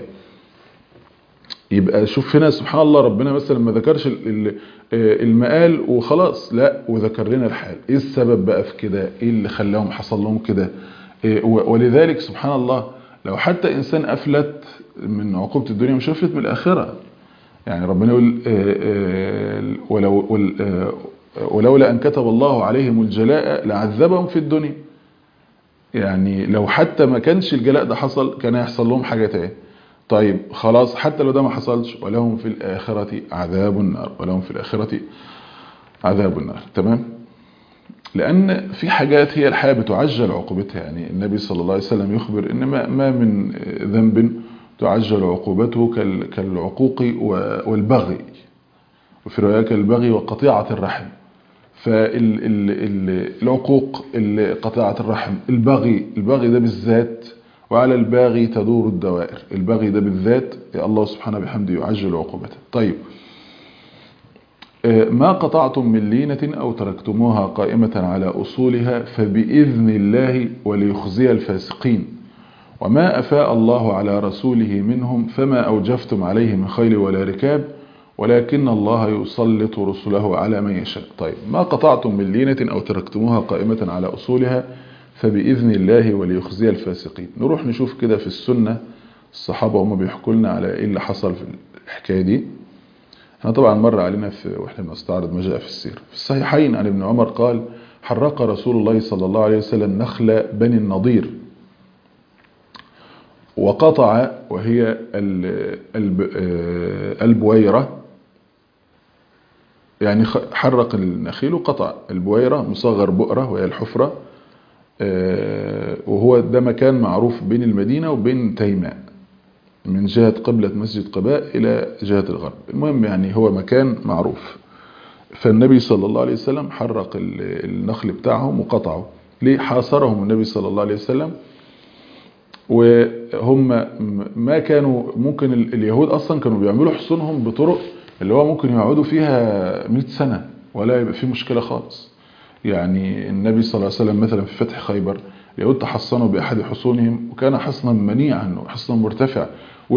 يبقى شوف هنا سبحان الله ربنا مثلا ما ذكرش المآل وخلاص، لا وذكر لنا الحال. ايه السبب بقى في كده؟ ايه اللي خلاهم حصل لهم كده؟ ولذلك سبحان الله لو حتى إنسان أفلت من عقوبة الدنيا مش أفلت من الآخرة. يعني ربنا يقول ولو ولولا أن كتب الله عليهم الجلاء لعذبهم في الدنيا. يعني لو حتى ما كانش الجلاء ده حصل كان يحصل لهم حاجة تاني. طيب خلاص حتى لو ده ما حصلش ولهم في الآخرة عذاب النار، ولهم في الآخرة عذاب النار. تمام؟ لأن في حاجات هي الحياة بتعجل عقوبتها. يعني النبي صلى الله عليه وسلم يخبر إن ما من ذنب تعجل عقوبته كالعقوق والبغي، وفي رواية كالبغي وقطيعة الرحم. فالعقوق قطيعة الرحم، البغي البغي ده بالذات، وعلى الباغي تدور الدوائر. البغي ده بالذات الله سبحانه بحمده يعجل عقوبته. طيب ما قطعتم من لينة أو تركتموها قائمة على أصولها فبإذن الله وليخزي الفاسقين، وما أفاء الله على رسوله منهم فما أوجفتم عليه من خيل ولا ركاب ولكن الله يسلط رسله على من يشاء. طيب ما قطعتم من لينة أو تركتموها قائمة على أصولها فبإذن الله وليخزي الفاسقين. نروح نشوف كده في السنة الصحابة هم بيحكوا لنا على إيه اللي حصل في الحكاية دي. احنا طبعا مر علينا في واحنا بنستعرض ما جاء في السير في الصحيحين عن ابن عمر قال حرق رسول الله صلى الله عليه وسلم نخل بني النضير وقطع، وهي البويرة، يعني حرق النخيل وقطع البويرة مصغر بؤرة وهي الحفرة، وهو ده مكان معروف بين المدينة وبين تيماء من جهة قبلة مسجد قباء إلى جهة الغرب. المهم يعني هو مكان معروف. فالنبي صلى الله عليه وسلم حرق النخل بتاعهم وقطعه. ليه؟ حاصرهم النبي صلى الله عليه وسلم، وهم ما كانوا ممكن اليهود أصلا كانوا بيعملوا حصونهم بطرق اللي هو ممكن يقعدوا فيها مئة سنة ولا يبقى في مشكلة خالص. يعني النبي صلى الله عليه وسلم مثلا في فتح خيبر اليهود تحصنوا بأحد حصونهم وكان حصنا منيعا وحصنا مرتفع،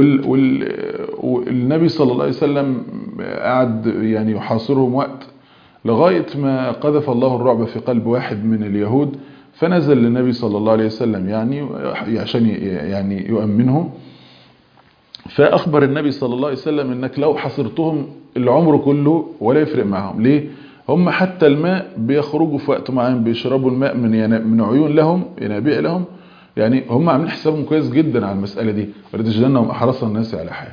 والنبي صلى الله عليه وسلم قعد يعني يحاصرهم وقت لغاية ما قذف الله الرعب في قلب واحد من اليهود، فنزل للنبي صلى الله عليه وسلم يعني عشان يعني يؤمنهم. فأخبر النبي صلى الله عليه وسلم انك لو حصرتهم العمر كله ولا يفرق معهم. ليه؟ هم حتى الماء بيخرجوا في وقت معين بيشربوا الماء من من عيون لهم ينابيع لهم، يعني هم عاملين حسابهم كويس جدا على المسألة دي، ولتجدنهم أحرص الناس على حياة.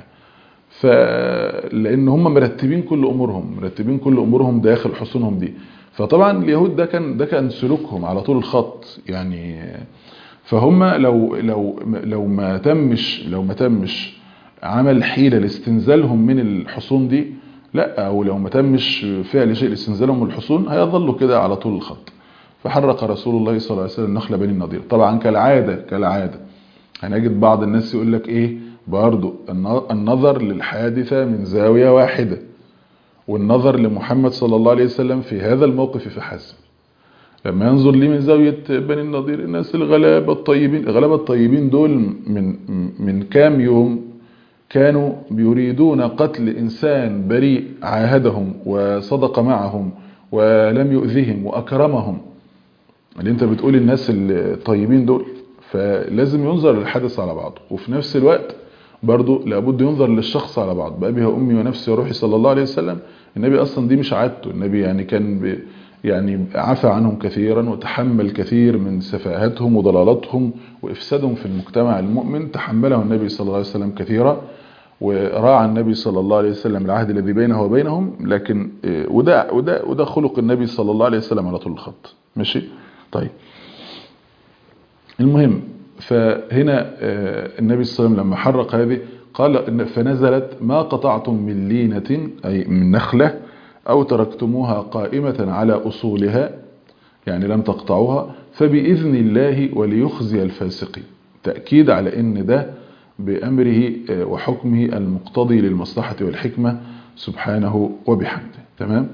فلأن هم مرتبين كل أمورهم مرتبين كل أمورهم داخل حصونهم دي. فطبعا اليهود ده كان ده كان سلوكهم على طول الخط يعني. فهم لو لو لو ما تمش لو ما تمش عمل حيلة لاستنزالهم من الحصون دي، لا، او لو ما تمش فعل شيء لاستنزالهم من الحصون هيظلوا كده على طول الخط. فحرق رسول الله صلى الله عليه وسلم نخل بني النضير. طبعا كالعادة كالعادة هنجد بعض الناس يقول لك ايه برضو النظر للحادثة من زاوية واحدة، والنظر لمحمد صلى الله عليه وسلم في هذا الموقف فحسب. لما ينظر لي من زاوية بني النضير، الناس الغلابة الطيبين، الغلابة الطيبين دول من من كام يوم كانوا بيريدون قتل إنسان بريء عاهدهم وصدق معهم ولم يؤذهم وأكرمهم. اللي انت بتقول الناس الطيبين دول، فلازم ينظر للحدث على بعضه، وفي نفس الوقت برضو لابد ينظر للشخص على بعض. بأبي وأمي ونفسي وروحي صلى الله عليه وسلم، النبي أصلا دي مش عادته. النبي يعني كان ب يعني عفى عنهم كثيرا وتحمل كثير من سفاهاتهم وضلالاتهم وإفسادهم في المجتمع المؤمن، تحمله النبي صلى الله عليه وسلم كثيرا، وراعى النبي صلى الله عليه وسلم العهد الذي بينه وبينهم. لكن وده وده وده خلق النبي صلى الله عليه وسلم على طول الخط. ماشي طيب. المهم، فهنا النبي صلى الله عليه وسلم لما حرق هذه قال فنزلت ما قطعتم من لينة أي من نخلة أو تركتموها قائمة على أصولها، يعني لم تقطعوها، فبإذن الله وليخزي الفاسقين. تأكيد على أن ده بأمره وحكمه المقتضي للمصلحة والحكمة سبحانه وبحمده. تمام.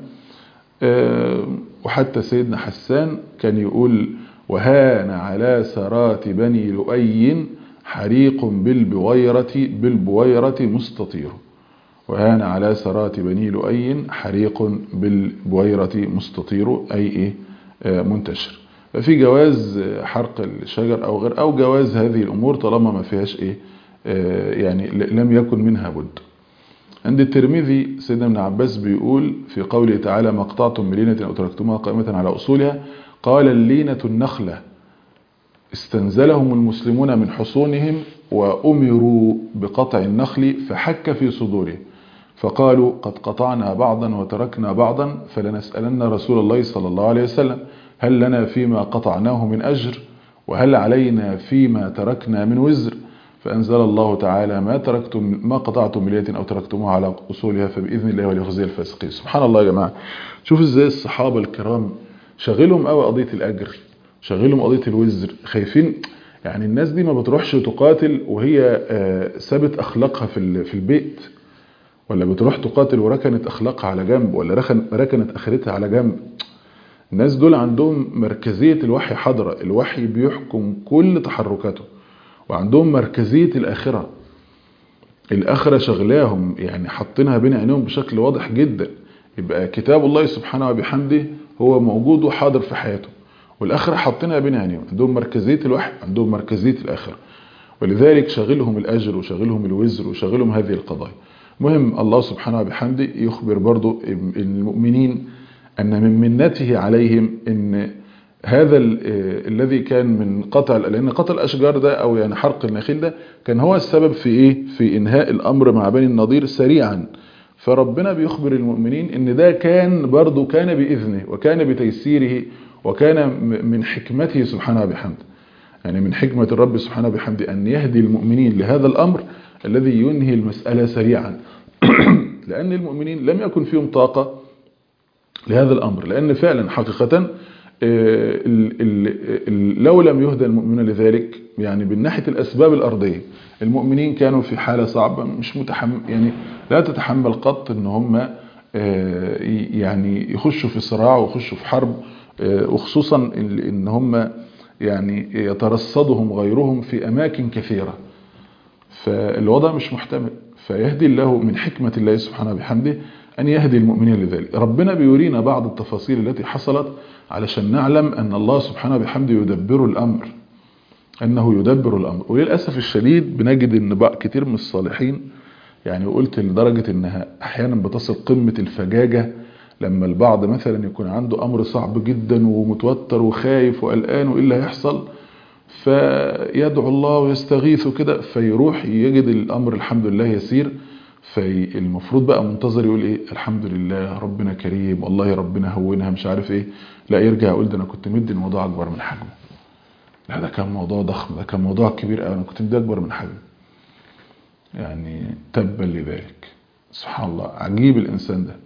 وحتى سيدنا حسان كان يقول وهان على سرات بني لؤي حريق بالبويرة بالبويرة مستطير. وهان على سرات بني لؤي حريق بالبويرة مستطير، أي إيه منتشر. ففي جواز حرق الشجر أو غير، أو جواز هذه الأمور طالما ما فيهاش إيه يعني لم يكن منها بد. عند الترمذي سيدنا ابن عباس بيقول في قوله تعالى ما قطعتم من لينة أو تركتموها قائمة على أصولها، قال اللينة النخلة استنزلهم المسلمون من حصونهم وأمروا بقطع النخل فحك في صدورهم، فقالوا قد قطعنا بعضا وتركنا بعضا، فلنسألن رسول الله صلى الله عليه وسلم هل لنا فيما قطعناه من أجر وهل علينا فيما تركنا من وزر؟ فأنزل الله تعالى ما تركتم ما قطعتم من لينة أو تركتموها على أصولها فبإذن الله وليخزي الفاسقين. سبحان الله يا جماعة، شوف ازاي الصحابة الكرام شغلهم قوي قضية الأجر، شغلهم قضية الوزر، خايفين. يعني الناس دي ما بتروحش تقاتل وهي سابت أخلاقها في في البيت، ولا بتروح تقاتل وركنت أخلاقها على جنب، ولا ركنت آخرتها على جنب. الناس دول عندهم مركزية الوحي حاضرة، الوحي بيحكم كل تحركاته، وعندهم مركزية الآخرة، الآخرة شغلاهم، يعني حاطينها بين عينيهم بشكل واضح جدا. يبقى كتاب الله سبحانه وبحمده هو موجود وحاضر في حياته، والآخرة حاطينها بين عينيهم. عندهم مركزية الوحي، عندهم مركزية الآخرة، ولذلك شغلهم الأجر وشغلهم الوزر وشغلهم هذه القضايا. مهم الله سبحانه وبحمده يخبر برضو المؤمنين أن من منته عليهم أن هذا الذي كان من قطع، لأن قطع الأشجار ده أو يعني حرق النخيل ده كان هو السبب في إيه؟ في إنهاء الأمر مع بني النضير سريعا. فربنا بيخبر المؤمنين أن ده كان برضو كان بإذنه وكان بتيسيره وكان من حكمته سبحانه وبحمده. يعني من حكمة الرب سبحانه وبحمده أن يهدي المؤمنين لهذا الأمر الذي ينهي المسألة سريعا لأن المؤمنين لم يكن فيهم طاقة لهذا الأمر، لأن فعلا حقيقة لو لم يهدى المؤمنون لذلك، يعني من ناحية الأسباب الأرضية المؤمنين كانوا في حالة صعبة مش متحمل، يعني لا تتحمل قط ان هم يعني يخشوا في صراع ويخشوا في حرب، وخصوصا ان هم يعني يترصدهم غيرهم في أماكن كثيرة، فالوضع مش محتمل. فيهدي الله من حكمة الله سبحانه بحمده أن يهدي المؤمنين لذلك. ربنا بيورينا بعض التفاصيل التي حصلت علشان نعلم أن الله سبحانه بحمده يدبر الأمر، أنه يدبر الأمر. وللأسف الشديد بنجد أن بقى كتير من الصالحين، يعني قلت لدرجة أنها أحيانا بتصل قمة الفجاجة لما البعض مثلا يكون عنده أمر صعب جدا ومتوتر وخايف وقلقان وإيه اللي هيحصل، فيدعو الله ويستغيث كده، فيروح يجد الأمر الحمد لله يسير. فالمفروض بقى منتظر يقول ايه الحمد لله ربنا كريم والله ربنا هونها مش عارف ايه، لا يرجع يقول ده انا كنت مدي الموضوع اكبر من حجمه، لا ده كان موضوع ضخم، ده كان موضوع كبير قوي، انا كنت مدي اكبر من حجمه. يعني تبا لذلك. سبحان الله، عجيب الانسان ده.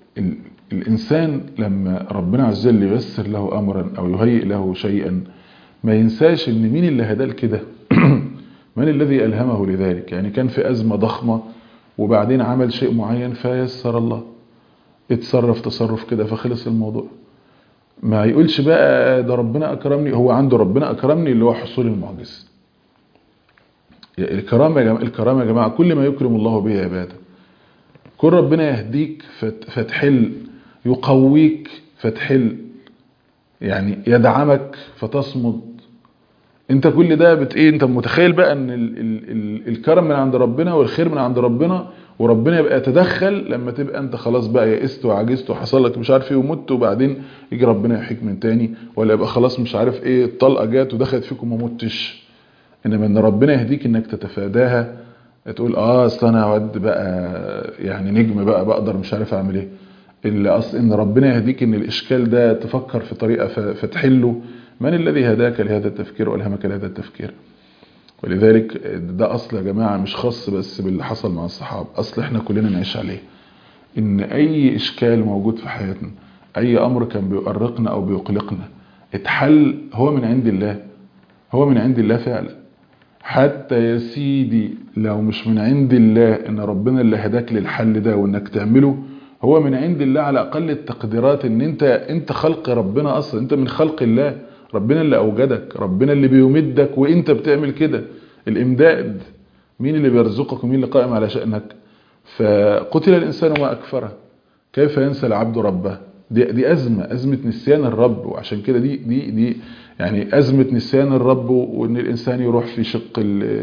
فالانسان لما ربنا عز وجل ييسر له امرا او يهيئ له شيئا ما ينساش ان مين اللي هداه كده من الذي ألهمه لذلك. يعني كان في أزمة ضخمة وبعدين عمل شيء معين فيسر الله، اتصرف تصرف كده فخلص الموضوع. ما يقولش بقى ده ربنا أكرمني، هو عنده ربنا أكرمني اللي هو حصول المعجز. الكرامة يا جماعة، الكرامة يا جماعة كل ما يكرم الله به عباده. كل ربنا يهديك فتحل، يقويك فتحل، يعني يدعمك فتصمد. انت كل ده بت ايه، انت متخيل بقى ان ال ال ال الكرم من عند ربنا والخير من عند ربنا، وربنا يبقى يتدخل لما تبقى انت خلاص بقى يئست وعجزت وحصل لك مش عارف ايه ومت، وبعدين يجي ربنا يحييك من تاني، ولا يبقى خلاص مش عارف ايه الطلقه جات ودخلت فيكم وما متش. انما ان ربنا يهديك انك تتفاداها، تقول اه اصل انا ود بقى يعني نجم بقى بقدر مش عارف اعمل ايه. اللي اصل ان ربنا يهديك ان الاشكال ده تفكر في طريقه فتحله. من الذي هداك لهذا التفكير والهمك لهذا التفكير؟ ولذلك ده اصل يا جماعه مش خاص بس باللي حصل مع الصحابه، اصل احنا كلنا نعيش عليه. ان اي اشكال موجود في حياتنا، اي امر كان بيؤرقنا او بيقلقنا، اتحل هو من عند الله، هو من عند الله فعلا. حتى يا سيدي لو مش من عند الله ان ربنا اللي هداك للحل ده وانك تعمله، هو من عند الله على اقل التقديرات. ان انت انت خلق ربنا اصلا، انت من خلق الله، ربنا اللي اوجدك، ربنا اللي بيمدك وانت بتعمل كده. الامداد مين اللي بيرزقك ومين اللي قائم على شأنك؟ فقتل الانسان ما اكفره كيف ينسى العبد ربه. دي دي ازمه، ازمه نسيان الرب. وعشان كده دي دي دي يعني ازمه نسيان الرب، وان الانسان يروح في شق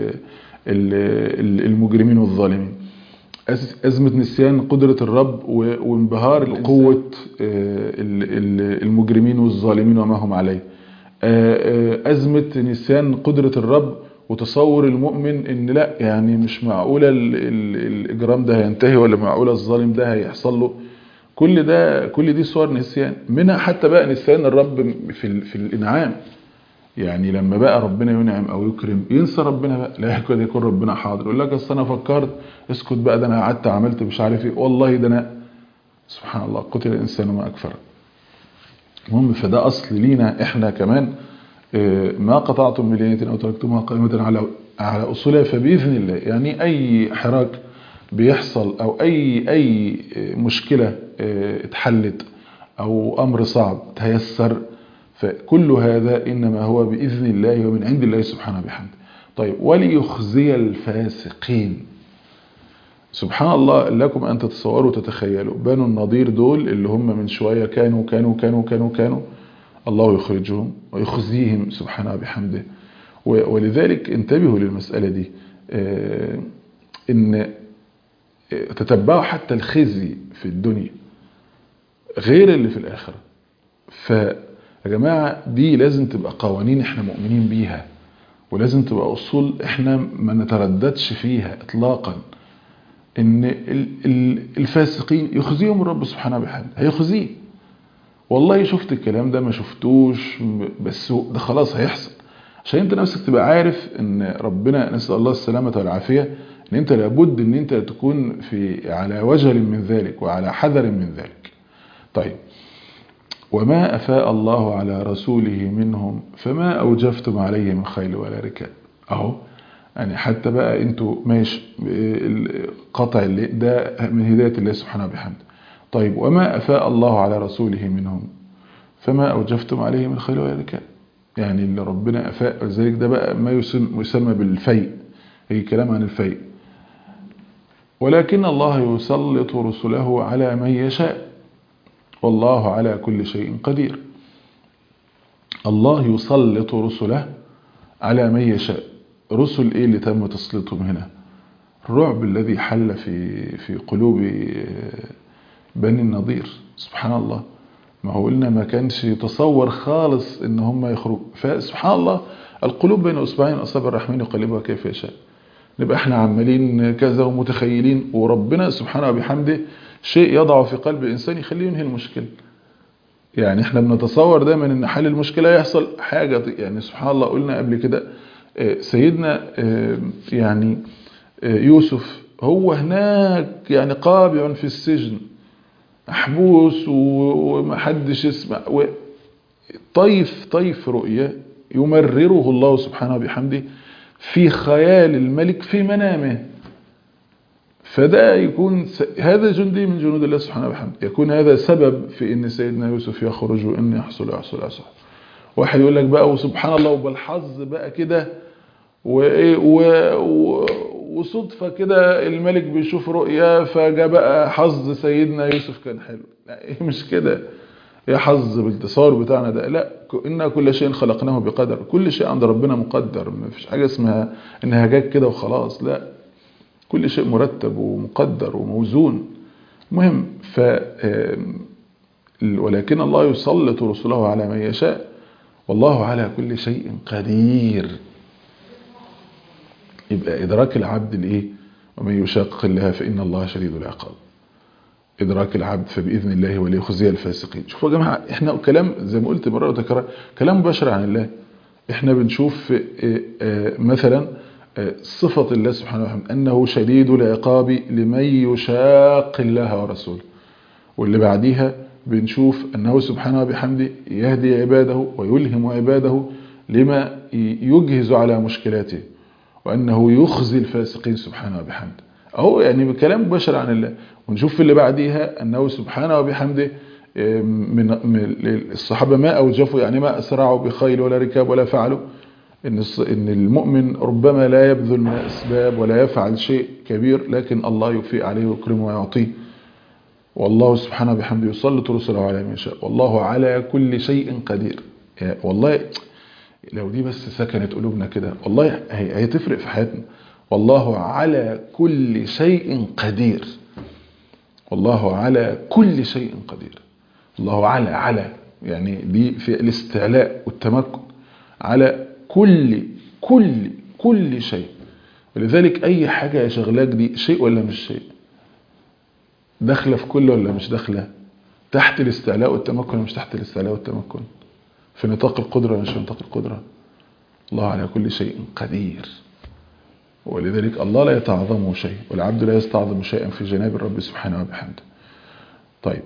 المجرمين والظالمين. ازمه نسيان قدره الرب وانبهار قوه المجرمين والظالمين وما هم عليه. ازمه نسيان قدره الرب وتصور المؤمن ان لا يعني مش معقوله الاجرام ده هينتهي، ولا معقوله الظالم ده هيحصل له. كل ده كل دي صور نسيان. منها حتى بقى نسيان الرب في في الانعام. يعني لما بقى ربنا ينعم او يكرم ينسى ربنا بقى، لا يكاد يكون ربنا حاضر، يقول لك اصل انا فكرت، اسكت بقى ده انا قعدت عملت مش عارف ايه، والله ده انا سبحان الله قتل الانسان ما اكفره. المهم فده اصل لينا احنا كمان، ما قطعتم من لينة او تركتموها قائمة على على اصولها فباذن الله. يعني اي حراك بيحصل او اي اي مشكلة اتحلت او امر صعب تيسر، فكل هذا انما هو باذن الله ومن عند الله سبحانه وبحمده. طيب وليخزي الفاسقين. سبحان الله لكم ان تتصوروا وتتخيلوا بنو النضير دول اللي هم من شوية كانوا كانوا كانوا كانوا كانوا الله يخرجهم ويخزيهم سبحانه وبحمده. ولذلك انتبهوا للمسألة دي، ان تتبعوا حتى الخزي في الدنيا غير اللي في الآخرة. فيا جماعة دي لازم تبقى قوانين احنا مؤمنين بيها، ولازم تبقى أصول احنا ما نترددش فيها اطلاقا. ان الفاسقين يخزيهم الرب سبحانه وبحمده، هيخزيه. والله شفت الكلام ده ما شفتوش، بس ده خلاص هيحصل. عشان انت نفسك تبقى عارف ان ربنا نسأل الله السلامة والعافية، ان انت لابد ان انت تكون في على وجل من ذلك وعلى حذر من ذلك. طيب وما أفاء الله على رسوله منهم فما أوجفتم عليه من خيل ولا ركاب. اهو يعني حتى بقى انتوا ماشي قطع ده من هداية الله سبحانه وبحمده. طيب وما أفاء الله على رسوله منهم فما أوجفتم عليه من خيل ولا ركاب. يعني اللي ربنا أفاء ذلك ده بقى ما يسمى بالفيء، هي كلام عن الفيء. ولكن الله يسلط رسله على من يشاء والله على كل شيء قدير. الله يسلط رسله على من يشاء. رسل ايه اللي تم تسليطهم هنا؟ الرعب الذي حل في في قلوب بني النضير. سبحان الله، ما هو قلنا ما كانش يتصور خالص ان هم يخرجوا. فسبحان الله القلوب بين اصبعين اصابع الرحمن يقلبها كيف يشاء. نبقى احنا عمالين كذا ومتخيلين، وربنا سبحانه وبحمده شيء يضع في قلب الانسان يخليه ينهي المشكله. يعني احنا بنتصور دايما ان حل المشكله يحصل حاجه، يعني سبحان الله قلنا قبل كده سيدنا يعني يوسف هو هناك يعني قابع في السجن محبوس ومحدش يسمع، طيف طيف رؤية يمرره الله سبحانه وبحمده في خيال الملك في منامه. فده يكون هذا جندي من جنود الله سبحانه وبحمده، يكون هذا سبب في ان سيدنا يوسف يخرج وان يحصل يحصل يحصل. واحد يقول لك بقى وسبحان الله وبالحظ بقى كده وايه وصدفه كده الملك بيشوف رؤيا فجاء بقى حظ سيدنا يوسف كان حلو. لا ايه مش كده يا حظ بالتصور بتاعنا ده، لا إن كل شيء خلقناه بقدر، كل شيء عند ربنا مقدر، ما فيش حاجه اسمها انها جت كده وخلاص، لا كل شيء مرتب ومقدر وموزون. مهم ف ولكن الله يسلط رسله على من يشاء والله على كل شيء قدير. يبقى إدراك العبد لإيه؟ ومن يشاقق الله فإن الله شديد العقاب. إدراك العبد فبإذن الله وليخزي الفاسقين. شوفوا يا جماعة احنا كلام زي ما قلت مرة وتكرار كلام مباشر عن الله. احنا بنشوف مثلا صفة الله سبحانه وتعالى أنه شديد العقاب لمن يشاق الله ورسوله، واللي بعديها بنشوف أنه سبحانه وبحمده يهدي عباده ويلهم عباده لما يجهز على مشكلاته، وأنه يخزي الفاسقين سبحانه وبحمده. أهو يعني بكلام مباشر عن الله. ونشوف في اللي بعديها أنه سبحانه وبحمده من الصحابة ما أوجفوا، يعني ما أسرعوا بخيل ولا ركاب ولا فعلوا. إن المؤمن ربما لا يبذل من الأسباب ولا يفعل شيء كبير، لكن الله يوفي عليه ويكرمه ويعطيه. والله سبحانه وبحمده يسلط رسله على من يشاء والله على كل شيء قدير. يعني والله لو دي بس سكنت قلوبنا كده والله هيتفرق في حياتنا. والله على كل شيء قدير، والله على كل شيء قدير. الله على على يعني دي في الاستعلاء والتمكن على كل كل كل شيء. ولذلك اي حاجة شغلاك دي شيء ولا مش شيء، داخله في كل ولا مش داخله، تحت الاستعلاء والتمكن ولا مش تحت الاستعلاء والتمكن، في نطاق القدرة ولا مش في نطاق القدرة. الله على كل شيء قدير. ولذلك الله لا يتعظمه شيء والعبد لا يستعظم شيئا في جناب الرب سبحانه وبحمده. طيب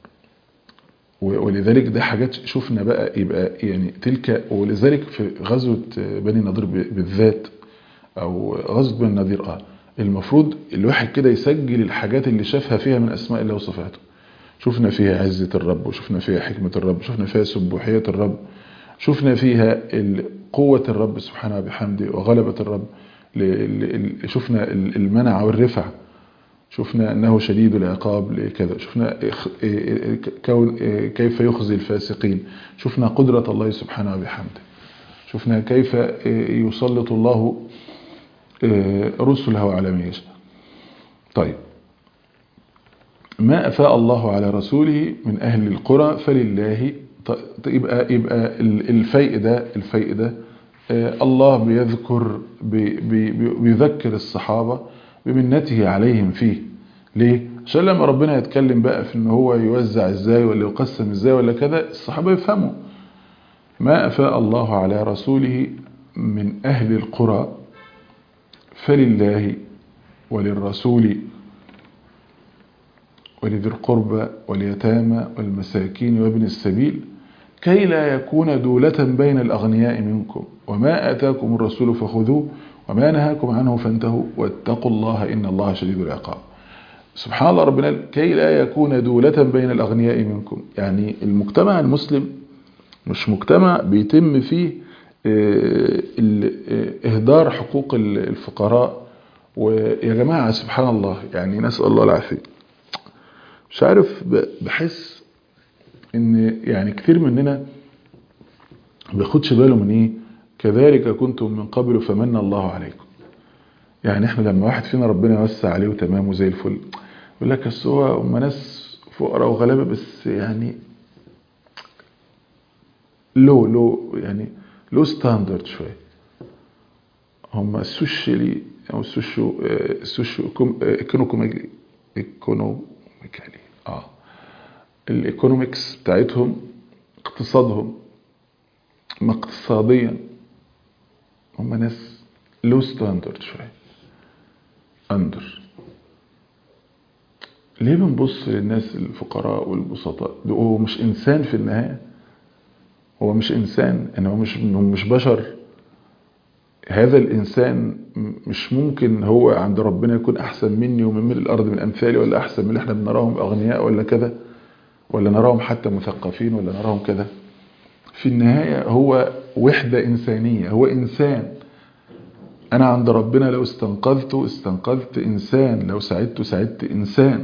ولذلك ده حاجات شفنا بقى يبقى يعني تلك. ولذلك في غزوة بني النضير بالذات او غزوة بني النضير اه المفروض الواحد كده يسجل الحاجات اللي شافها فيها من اسماء الله وصفاته. شفنا فيها عزة الرب، وشفنا فيها حكمة الرب، شفنا فيها سبوحية الرب، شفنا فيها قوة الرب سبحانه وبحمده وغلبة الرب، شفنا المنع والرفع، شفنا أنه شديد العقاب لكذا، شفنا كيف يخزي الفاسقين، شفنا قدرة الله سبحانه وبحمده، شفنا كيف يسلط الله رسله على من يشاء. طيب ما أفاء الله على رسوله من أهل القرى فلله. يبقى يبقى الفيء ده الفيء ده الله بيذكر بيذكر الصحابة بمنته عليهم فيه. ليه؟ عشان لما ربنا يتكلم بقى في ان هو يوزع ازاي ولا يقسم ازاي ولا كذا الصحابة يفهموا. ما أفاء الله على رسوله من أهل القرى فلله وللرسول ولذي القربى واليتامى والمساكين وابن السبيل كي لا يكون دولة بين الأغنياء منكم وما آتاكم الرسول فخذوه وما نهاكم عنه فانتهوا واتقوا الله إن الله شديد العقاب. سبحان الله ربنا كي لا يكون دولة بين الأغنياء منكم. يعني المجتمع المسلم مش مجتمع بيتم فيه إهدار حقوق الفقراء. ويا جماعة سبحان الله يعني نسأل الله العافية. مش عارف بحس ان يعني كثير مننا بياخدش باله من ايه كذلك كنتم من قبل فمن الله عليكم. يعني احنا لما واحد فينا ربنا يوسع عليه وتمام وزي الفل يقول لك بس هو هم ناس فقراء وغلابه بس يعني لو لو يعني لو ستاندرد شويه. هم السوشيالي او السوشيو السوشيو ايكونوميكالي ايكونوميكالي اه الايكونومكس بتاعتهم اقتصادهم ما اقتصاديا هم ناس لو ستاندرد شويه اندر. ليه بنبص للناس الفقراء والبسطاء؟ هو مش انسان في النهايه؟ هو مش إنسان، إنه مش مش بشر. هذا الإنسان مش ممكن هو عند ربنا يكون أحسن مني ومن ملء الأرض من أمثالي، ولا أحسن من اللي احنا بنراهم أغنياء ولا كذا، ولا نراهم حتى مثقفين، ولا نراهم كذا. في النهاية هو وحدة إنسانية، هو إنسان. أنا عند ربنا لو استنقذته استنقذت إنسان، لو ساعدته ساعدت إنسان،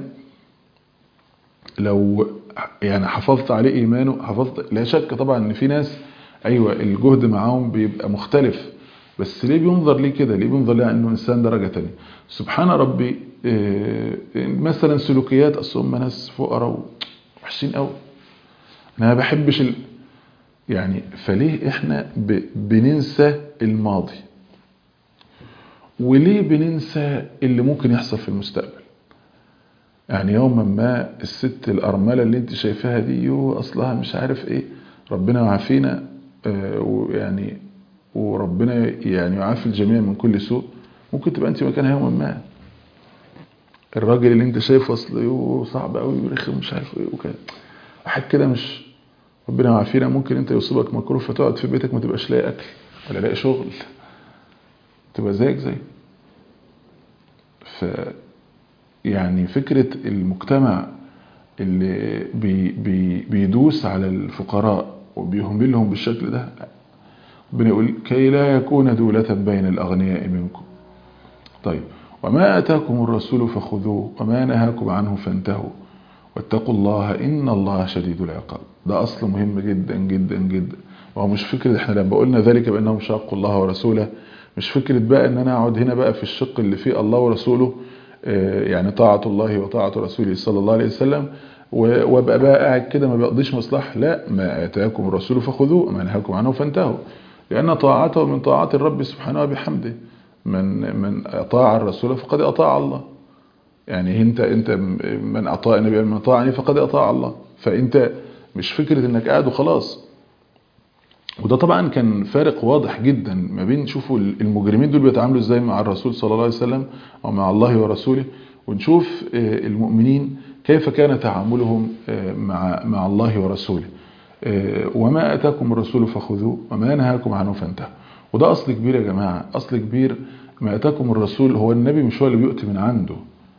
لو يعني حفظت عليه إيمانه حفظت. لا شك طبعا إن في ناس أيوة الجهد معاهم بيبقى مختلف، بس ليه بينظر ليه كده؟ ليه بينظر ليه أنه إنسان درجة تانية؟ سبحان ربي. مثلا سلوكيات، أصل هم ناس فقراء وحشين قوي، أنا ما بحبش ال... يعني فليه إحنا ب... بننسى الماضي؟ وليه بننسى اللي ممكن يحصل في المستقبل؟ يعني يوما ما الست الأرملة اللي انت شايفاها دي يو أصلها مش عارف ايه، ربنا يعافينا ويعني وربنا يعني يعافي الجميع من كل سوء. ممكن تبقى انت مكانها يوما ما. الراجل اللي انت شايفه اصله يو صعب قوي ورخم مش عارف ايه وكده، واحد كده مش ربنا يعافينا، ممكن انت يصيبك مكروه فتقعد في بيتك ما تبقاش لاقي اكل ولا لاقي شغل، تبقى زيك زي. ف يعني فكرة المجتمع اللي بي بي بيدوس على الفقراء وبيهملهم بالشكل ده، بنقول كي لا يكون دولة بين الأغنياء منكم. طيب، وما آتاكم الرسول فخذوه وما نهاكم عنه فانتهوا واتقوا الله إن الله شديد العقاب. ده أصل مهم جدا جدا جدا. وهو مش فكرة احنا لما قلنا ذلك بأنهم شاقوا الله ورسوله، مش فكرة بقى ان انا اقعد هنا بقى في الشق اللي فيه الله ورسوله، يعني طاعة الله وطاعة رسوله صلى الله عليه وسلم، وابقى بقى قاعد كده ما بيقضيش مصلحة. لا، ما آتاكم الرسول فخذوه وما نهاكم عنه فانتهوا، لأن طاعته من طاعات الرب سبحانه وبحمده. من من أطاع الرسول فقد أطاع الله. يعني انت انت من أطاع النبي من أطاعني فقد أطاع الله. فانت مش فكرة انك قاعد وخلاص. وده طبعا كان فارق واضح جدا ما بين، شوفوا المجرمين دول بيتعاملوا ازاي مع الرسول صلى الله عليه وسلم او مع الله ورسوله، ونشوف المؤمنين كيف كان تعاملهم مع مع الله ورسوله. وما آتاكم الرسول فخذوه وما نهاكم عنه فانتهوا. وده أصل كبير يا جماعة، أصل كبير. ما آتاكم الرسول، هو النبي مش هو اللي بيؤتي من عنده،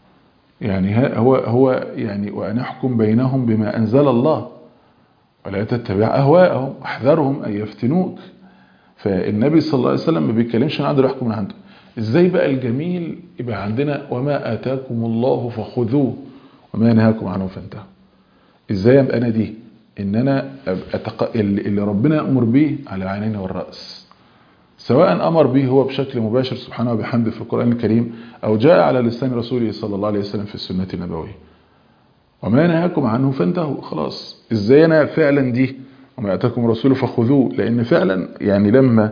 يعني هو هو يعني وأن يحكم بينهم بما أنزل الله ولا تتبع أهواءهم واحذرهم أن يفتنوك. فالنبي صلى الله عليه وسلم ما بيتكلمش عن عنده، يحكم من عنده. ازاي بقى الجميل يبقى عندنا وما آتاكم الله فخذوه وما نهاكم عنه فانتهوا؟ ازاي ابقى انا دي ان انا أتق... اللي ربنا يأمر به على العينين والرأس، سواء أمر به هو بشكل مباشر سبحانه وبحمده في القرآن الكريم، أو جاء على لسان رسوله صلى الله عليه وسلم في السنة النبوية. وما نهاكم عنه فانتهوا، خلاص. ازاي انا فعلا دي وما اتاكم رسوله فخذوه؟ لان فعلا يعني لما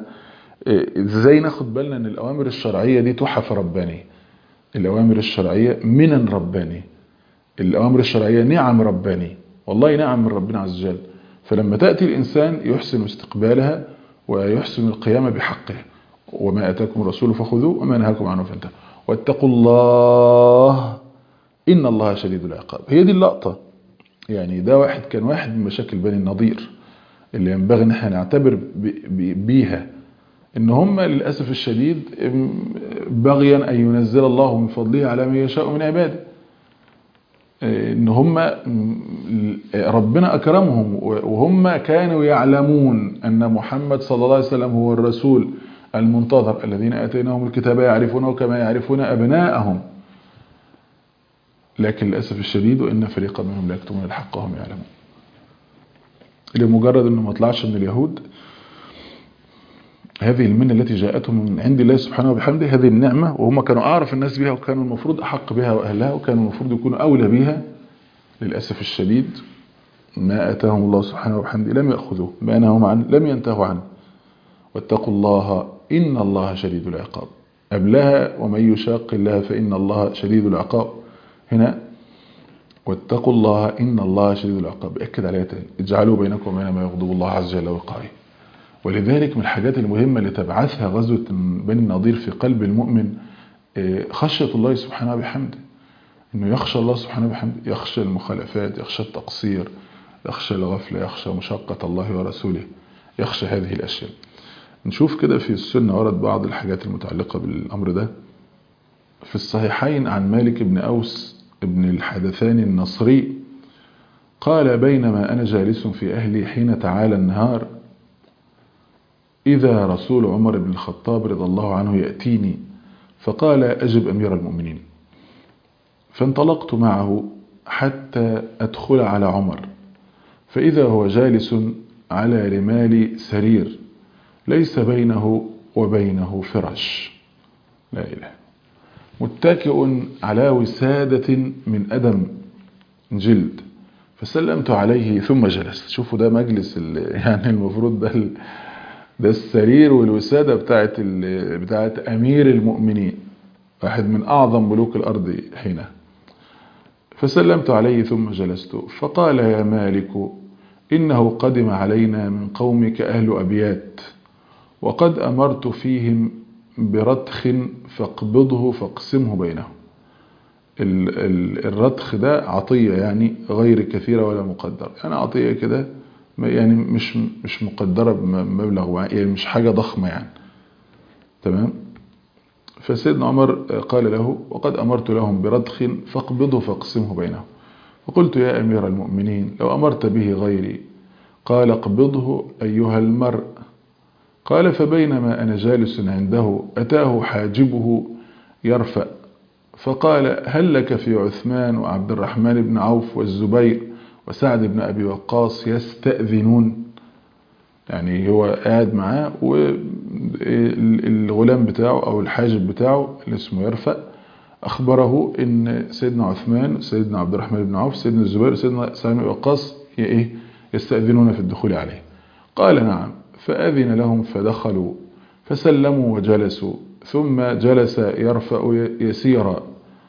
ازاي ناخد بالنا ان الاوامر الشرعيه دي تحف رباني، الاوامر الشرعيه منن رباني، الاوامر الشرعيه نعم رباني، والله نعم من ربنا عز وجل. فلما تاتي الانسان يحسن استقبالها ويحسن القيام بحقها. وما اتاكم رسوله فخذوه وما نهاكم عنه فانتهوا واتقوا الله إن الله شديد العقاب. هي دي اللقطة. يعني ده واحد كان واحد من مشاكل بني النضير اللي ينبغي ان احنا نعتبر بيها، ان هم للأسف الشديد بغيا أن ينزل الله من فضله على من يشاء من عباده. ان هم ربنا أكرمهم وهم كانوا يعلمون أن محمد صلى الله عليه وسلم هو الرسول المنتظر الذين آتيناهم الكتاب يعرفونه كما يعرفون أبناءهم. لكن للأسف الشديد وإن فريقا منهم لا يكتمون الحق وهم يعلمون. لمجرد أنه ما طلعش من اليهود هذه المنة التي جاءتهم من عند الله سبحانه وبحمده، هذه النعمة، وهم كانوا أعرف الناس بها وكانوا المفروض أحق بها وأهلها وكانوا المفروض يكونوا أولى بها. للأسف الشديد ما آتاهم الله سبحانه وبحمده لم يأخذوه، ما نهوا عنه لم ينتهوا عنه. واتقوا الله إن الله شديد العقاب. قبلها ومن يشاق الله فإن الله شديد العقاب. هنا واتقوا الله إن الله شديد العقاب، بأكد عليها تاني، اجعلوا بينكم وبين ما يغضب الله عز وجل وقائه. ولذلك من الحاجات المهمة اللي تبعثها غزوة بني النضير في قلب المؤمن خشية الله سبحانه وبحمده، انه يخشى الله سبحانه وبحمده، يخشى المخالفات، يخشى التقصير، يخشى الغفلة، يخشى مشقة الله ورسوله. يخشى هذه الأشياء. نشوف كده في السنة ورد بعض الحاجات المتعلقة بالأمر ده. في الصحيحين عن مالك بن أوس بن الحدثان النصري قال: بينما أنا جالس في أهلي حين تعالى النهار إذا رسول عمر بن الخطاب رضي الله عنه يأتيني فقال: أجب أمير المؤمنين. فانطلقت معه حتى أدخل على عمر، فإذا هو جالس على رمال سرير ليس بينه وبينه فرش، لا إله، متكئ على وسادة من أدم جلد، فسلمت عليه ثم جلست. شوفوا ده مجلس يعني المفروض ده ده السرير والوسادة بتاعت بتاعت أمير المؤمنين، واحد من أعظم ملوك الأرض حينها. فسلمت عليه ثم جلست، فقال: يا مالك إنه قدم علينا من قومك أهل أبيات، وقد أمرت فيهم برتخ فاقبضه فاقسمه بينهم. الرتخ ده عطية يعني غير كثيرة ولا مقدرة، يعني عطية كده يعني مش مش مقدرة بمبلغ يعني مش حاجة ضخمة يعني، تمام. فسيدنا عمر قال له: وقد أمرت لهم برتخ فاقبضه فاقسمه بينهم. فقلت: يا أمير المؤمنين لو أمرت به غيري. قال: اقبضه أيها المرء. قال: فبينما أنا جالس عنده أتاه حاجبه يرفأ فقال: هل لك في عثمان وعبد الرحمن بن عوف والزبير وسعد بن أبي وقاص يستأذنون؟ يعني هو قاعد معاه والغلام بتاعه أو الحاجب بتاعه اللي اسمه يرفأ أخبره إن سيدنا عثمان سيدنا عبد الرحمن بن عوف سيدنا الزبير سيدنا سعد بن أبي وقاص يستأذنون في الدخول عليه. قال: نعم. فأذن لهم فدخلوا فسلموا وجلسوا، ثم جلس يرفأ يسيرا،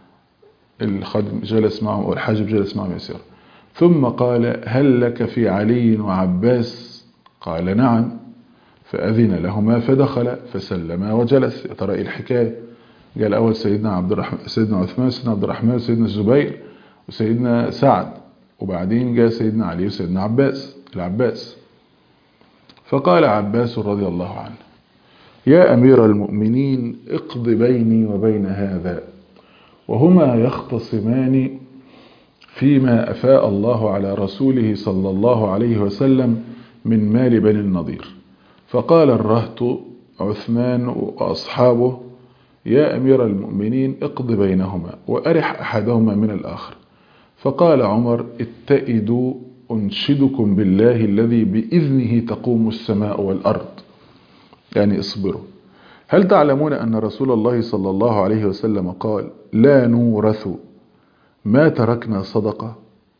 الخادم جلس معهم والحاجب جلس معهم يسيرا، ثم قال: هل لك في علي وعباس؟ قال: نعم. فأذن لهما فدخل فسلما وجلس. يا ترى ايه الحكايه؟ قال: اول سيدنا عبد الرحمن سيدنا عثمان سيدنا عبد الرحمن وسيدنا الزبير وسيدنا سعد، وبعدين جاء سيدنا علي وسيدنا عباس العباس. فقال عباس رضي الله عنه: يا أمير المؤمنين اقض بيني وبين هذا، وهما يختصمان فيما أفاء الله على رسوله صلى الله عليه وسلم من مال بني النضير. فقال الرهط عثمان وأصحابه: يا أمير المؤمنين اقض بينهما وأرح أحدهما من الآخر. فقال عمر: اتئدوا أنشدكم بالله الذي بإذنه تقوم السماء والأرض، يعني اصبروا. هل تعلمون أن رسول الله صلى الله عليه وسلم قال: لا نورث ما تركنا صدقة؟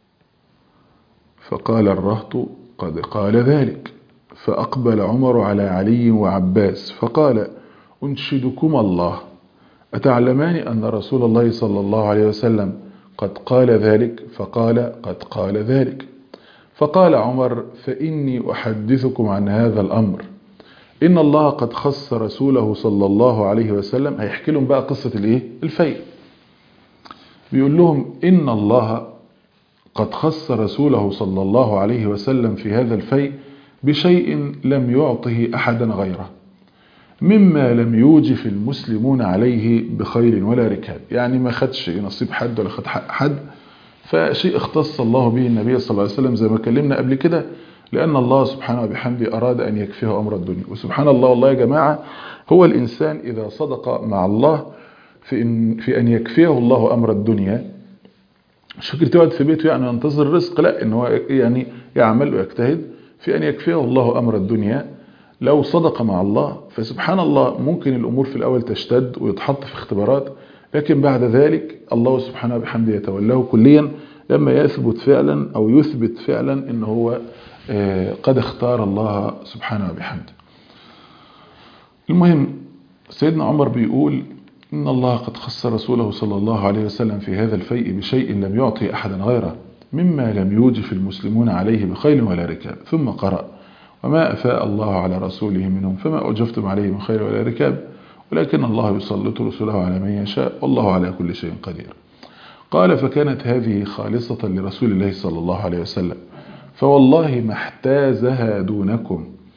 فقال الرهط: قد قال ذلك. فأقبل عمر على علي وعباس فقال: أنشدكم الله، أتعلمان أن رسول الله صلى الله عليه وسلم قد قال ذلك؟ فقال: قد قال ذلك. فقال عمر: فإني أحدثكم عن هذا الأمر، إن الله قد خص رسوله صلى الله عليه وسلم. هيحكي لهم بقى قصة الايه الفيء، بيقول لهم إن الله قد خص رسوله صلى الله عليه وسلم في هذا الفيء بشيء لم يعطه أحدا غيره، مما لم يوجف المسلمون عليه بخير ولا ركاب. يعني ما خدش نصيب حد ولا خد حق حد، فشيء اختص الله به النبي صلى الله عليه وسلم زي ما كلمنا قبل كده، لأن الله سبحانه وبحمده أراد أن يكفيه أمر الدنيا. وسبحان الله، والله يا جماعة، هو الإنسان إذا صدق مع الله في أن, في أن يكفيه الله أمر الدنيا، مش فكرة يقعد في بيته يعني ينتظر الرزق، لا، إن هو يعني يعمل ويجتهد في أن يكفيه الله أمر الدنيا. لو صدق مع الله فسبحان الله ممكن الأمور في الأول تشتد ويتحط في اختبارات، لكن بعد ذلك الله سبحانه وبحمده يتولاه كليا لما يثبت فعلا أو يثبت فعلا إن هو قد اختار الله سبحانه وبحمده. المهم، سيدنا عمر بيقول إن الله قد خص رسوله صلى الله عليه وسلم في هذا الفيء بشيء لم يعطي أحدا غيره، مما لم يوجف المسلمون عليه بخيل ولا ركاب. ثم قرأ: وما أفاء الله على رسوله منهم فما أوجفتم عليه من خيل ولا ركاب، ولكن الله يسلط رسله على من يشاء والله على كل شيء قدير. قال: فكانت هذه خالصة لرسول الله صلى الله عليه وسلم، فوالله ما احتازها دونكم،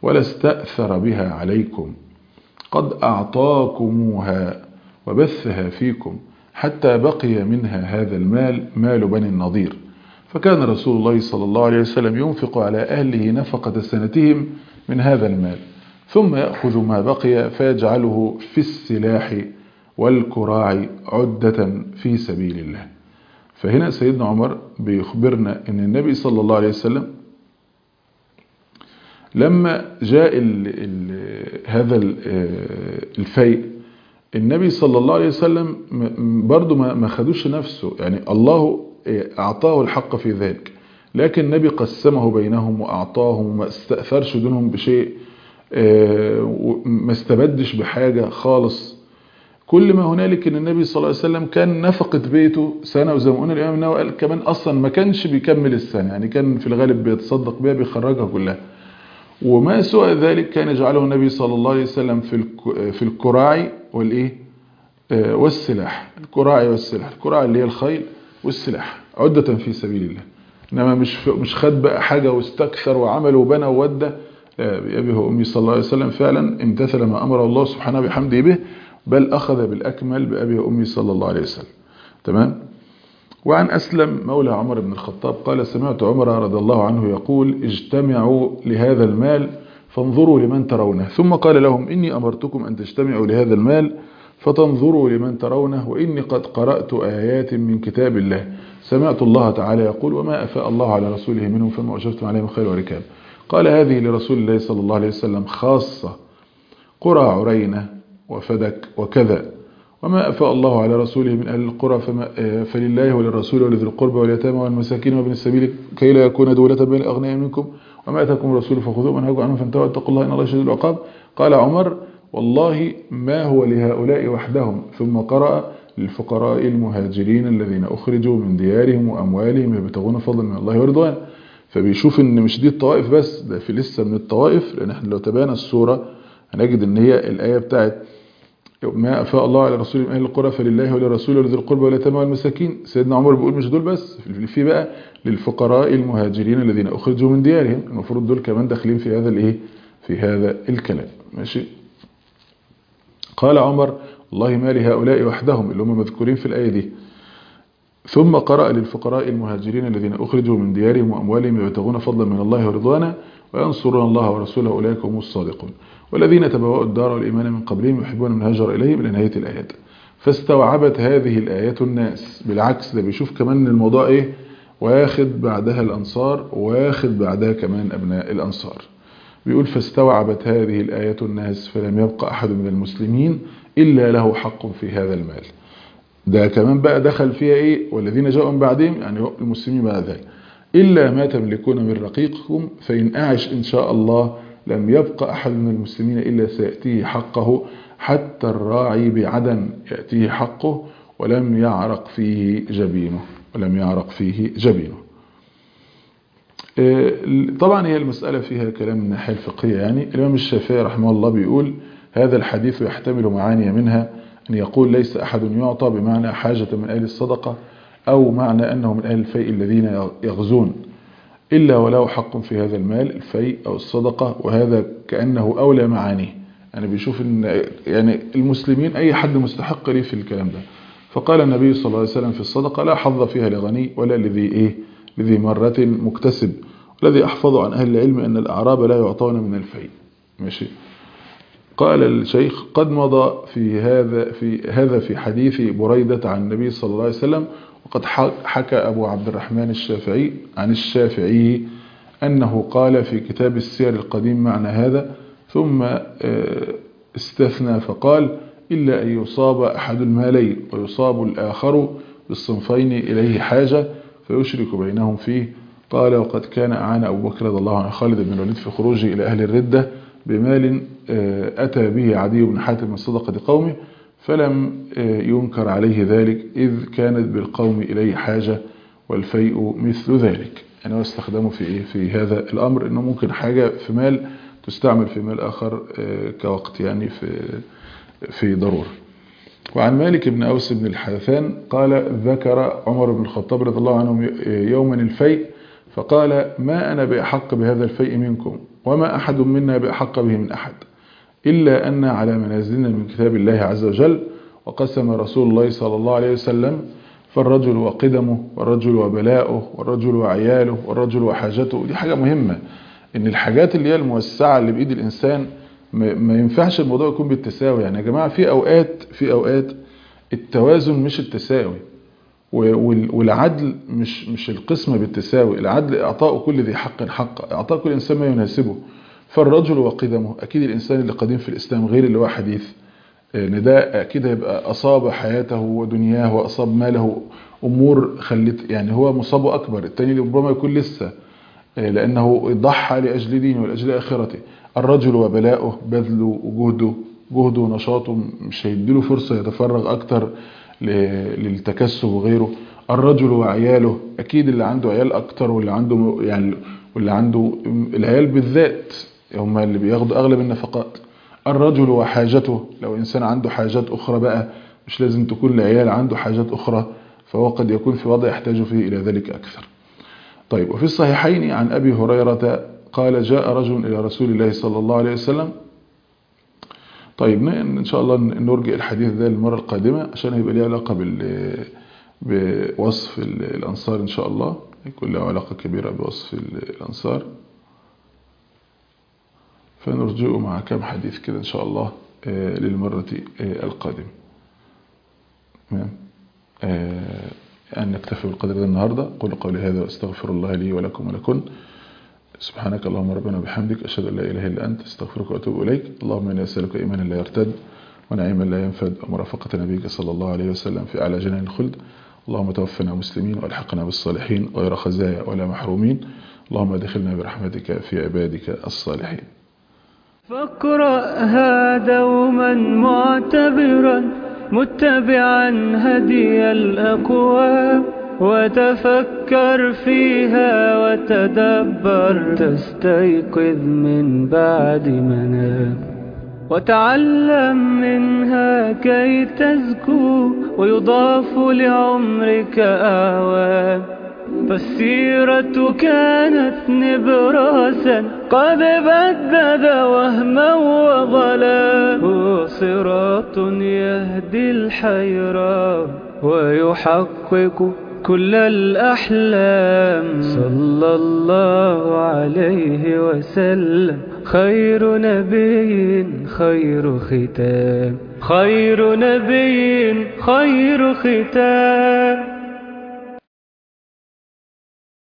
ولا استأثر بها عليكم، قد أعطاكموها وبثها فيكم حتى بقي منها هذا المال مال بني النضير. فكان رسول الله صلى الله عليه وسلم ينفق على أهله نفقة سنتهم من هذا المال، ثم يأخذ ما بقي فيجعله في السلاح والكراع عدة في سبيل الله. فهنا سيدنا عمر بيخبرنا أن النبي صلى الله عليه وسلم لما جاء ال ال هذا الفيء، النبي صلى الله عليه وسلم برضو ما خدوش نفسه، يعني الله أعطاه الحق في ذلك، لكن النبي قسمه بينهم وأعطاهم وما استأثرش دونهم بشيء، ما استبدش بحاجة خالص. كل ما هنالك ان النبي صلى الله عليه وسلم كان نفقة بيته سنة، وزي ما قلنا الإمام النووي قال كمان أصلا ما كانش بيكمل السنة، يعني كان في الغالب بيتصدق بها بيخرجها كلها. وما سوى ذلك كان يجعله النبي صلى الله عليه وسلم في في الكراع والايه والسلاح، الكراع والسلاح، الكراع اللي هي الخيل والسلاح عدة في سبيل الله. انما مش مش خد بقى حاجة واستكثر وعمل وبنى وودى. بأبي وأمي صلى الله عليه وسلم فعلا امتثل ما أمر الله سبحانه بحمده به، بل أخذ بالأكمل بأبي وأمي صلى الله عليه وسلم. تمام. وعن أسلم مولى عمر بن الخطاب قال سمعت عمر رضي الله عنه يقول اجتمعوا لهذا المال فانظروا لمن ترونه، ثم قال لهم إني أمرتكم أن تجتمعوا لهذا المال فتنظروا لمن ترونه، وإني قد قرأت آيات من كتاب الله سمعت الله تعالى يقول وما أفاء الله على رسوله منهم فما أجرتم عليهم خير وركاب. قال هذه لرسول الله صلى الله عليه وسلم خاصة، قرى عرينة وفدك وكذا، وما أفاء الله على رسوله من أهل القرى فلله وللرسول ولذي القربى واليتامى والمساكين وابن السبيل كي لا يكون دولة بين الأغنياء منكم، وما أتاكم الرسول فخذوه ومنهاكم عنه فانتهوا واتقوا الله إن الله شديد العقاب. قال عمر والله ما هو لهؤلاء وحدهم، ثم قرأ للفقراء المهاجرين الذين أخرجوا من ديارهم وأموالهم يبتغون فضلا من الله ورضوان. فبيشوف ان مش دي الطوائف بس، ده في لسه من الطوائف، لان احنا لو تبانا السورة هنجد ان هي الآية بتاعت ما أفاء الله على رسول من أهل القرى فلله وللرسول ولذي القربى واليتامى والمساكين. سيدنا عمر بيقول مش دول بس، في بقى للفقراء المهاجرين الذين أخرجوا من ديارهم، المفروض دول كمان داخلين في هذا الايه في هذا الكلام. ماشي. قال عمر والله ما لهؤلاء وحدهم اللي هم مذكورين في الآية دي، ثم قرأ للفقراء المهاجرين الذين أخرجوا من ديارهم وأموالهم يبتغون فضلا من الله ورضوانا وينصرون الله ورسوله أولئك هم الصادقون والذين تبوأوا الدار والإيمان من قبلهم يحبون من هاجر إليهم إلى نهاية الآيات. فاستوعبت هذه الآيات الناس، بالعكس ده بيشوف كمان الموضوع إيه، واخد بعدها الأنصار واخد بعدها كمان أبناء الأنصار. بيقول فاستوعبت هذه الآيات الناس فلم يبقى أحد من المسلمين إلا له حق في هذا المال. ده كمان بقى دخل فيها ايه والذين جاءوا من بعدهم، يعني المسلمين بعد ذلك، إلا ما تملكون من رقيقكم فإن أعش إن شاء الله لم يبقى أحد من المسلمين إلا سيأتيه حقه، حتى الراعي بعدن يأتيه حقه ولم يعرق فيه جبينه ولم يعرق فيه جبينه. طبعا هي المسألة فيها كلام من الناحية الفقهية، يعني الإمام الشافعي رحمه الله بيقول هذا الحديث يحتمل معاني منها أن يقول ليس أحد يعطى بمعنى حاجة من أهل الصدقة، أو معنى أنه من أهل الفيء الذين يغزون إلا وله حق في هذا المال الفيء أو الصدقة، وهذا كأنه أولى معانيه. أنا بيشوف أن يعني المسلمين أي حد مستحق لي في الكلام ده. فقال النبي صلى الله عليه وسلم في الصدقة لا حظ فيها لغني ولا لذي إيه لذي مرة مكتسب، والذي أحفظ عن أهل العلم أن الأعراب لا يعطون من الفيء. ماشي. قال الشيخ قد مضى في هذا في هذا في حديث بريدة عن النبي صلى الله عليه وسلم، وقد حكى أبو عبد الرحمن الشافعي عن الشافعي أنه قال في كتاب السير القديم معنى هذا، ثم استثنى فقال إلا أن يصاب أحد المالين ويصاب الآخر بالصنفين إليه حاجة فيشرك بينهم فيه. قال وقد كان أعان أبو بكر رضي الله عنه خالد بن الوليد في خروجه إلى أهل الردة بمال أتى به عدي بن حاتم من صدقة قومه، فلم ينكر عليه ذلك إذ كانت بالقوم إليه حاجة والفيء مثل ذلك. يعني هو استخدمه في إيه في هذا الأمر، إنه ممكن حاجة في مال تستعمل في مال آخر كوقت يعني في في ضرورة. وعن مالك بن أوس بن الحذفان قال ذكر عمر بن الخطاب رضي الله عنه يوما الفيء فقال ما أنا بأحق بهذا الفيء منكم وما أحد منا بأحق به من أحد إلا أن على منازلنا من كتاب الله عز وجل. وقسم رسول الله صلى الله عليه وسلم: فالرجل وقدمه، والرجل وبلاؤه، والرجل وعياله، والرجل وحاجته. دي حاجة مهمة، إن الحاجات اللي هي الموسعة اللي بإيد الإنسان ما ينفعش الموضوع يكون بالتساوي. يعني يا جماعة في أوقات في أوقات التوازن مش التساوي، والعدل مش مش القسمة بالتساوي. العدل إعطاء كل ذي حق حق، إعطاء كل إنسان ما يناسبه. فالرجل وقدمه، أكيد الإنسان اللي قديم في الإسلام غير اللي هو حديث، نداء أكيد يبقى أصاب حياته ودنياه وأصاب ماله أمور خلت يعني هو مصابه أكبر. التاني ربما يكون لسه، لأنه ضحى لأجل دينه ولأجل آخرته. الرجل وبلاؤه، بذله وجهده جهده ونشاطه مش هيديله فرصة يتفرغ أكتر للتكسب وغيره. الرجل وعياله، أكيد اللي عنده عيال أكتر واللي عنده يعني واللي عنده العيال بالذات هم اللي بياخدوا أغلب النفقات. الرجل وحاجته، لو إنسان عنده حاجات أخرى بقى، مش لازم تكون العيال، عنده حاجات أخرى، فهو قد يكون في وضع يحتاج فيه إلى ذلك أكثر. طيب، وفي الصحيحين عن أبي هريرة قال: جاء رجل إلى رسول الله صلى الله عليه وسلم. طيب، إن شاء الله نرجع الحديث ده المرة القادمة عشان يبقى ليه علاقة بال بوصف الأنصار إن شاء الله، يكون له علاقة كبيرة بوصف الأنصار، فنرجئه مع كم حديث كده إن شاء الله للمرة القادمة. تمام. أن نكتفي بالقدر ده النهاردة. قل قولي هذا واستغفر الله لي ولكم ولكن. سبحانك اللهم ربنا وبحمدك، أشهد أن لا إله إلا أنت، استغفرك وأتوب إليك. اللهم إني أسألك إيمانا لا يرتد، ونعيما لا ينفد، ومرافقة نبيك صلى الله عليه وسلم في أعلى جنان الخلد. اللهم توفنا مسلمين والحقنا بالصالحين غير خزايا ولا محرومين. اللهم ادخلنا برحمتك في عبادك الصالحين. فاقرأها دوما معتبرا متبعا هدي الأقوام، وتفكر فيها وتدبر تستيقظ من بعد منام، وتعلم منها كي تزكو ويضاف لعمرك أعوام. فالسيرة كانت نبراسا قد بدد وهما وظلام، هو صراط يهدي الحيران ويحقق كل الأحلام. صلى الله عليه وسلم خير نبي خير ختام، خير نبي خير ختام.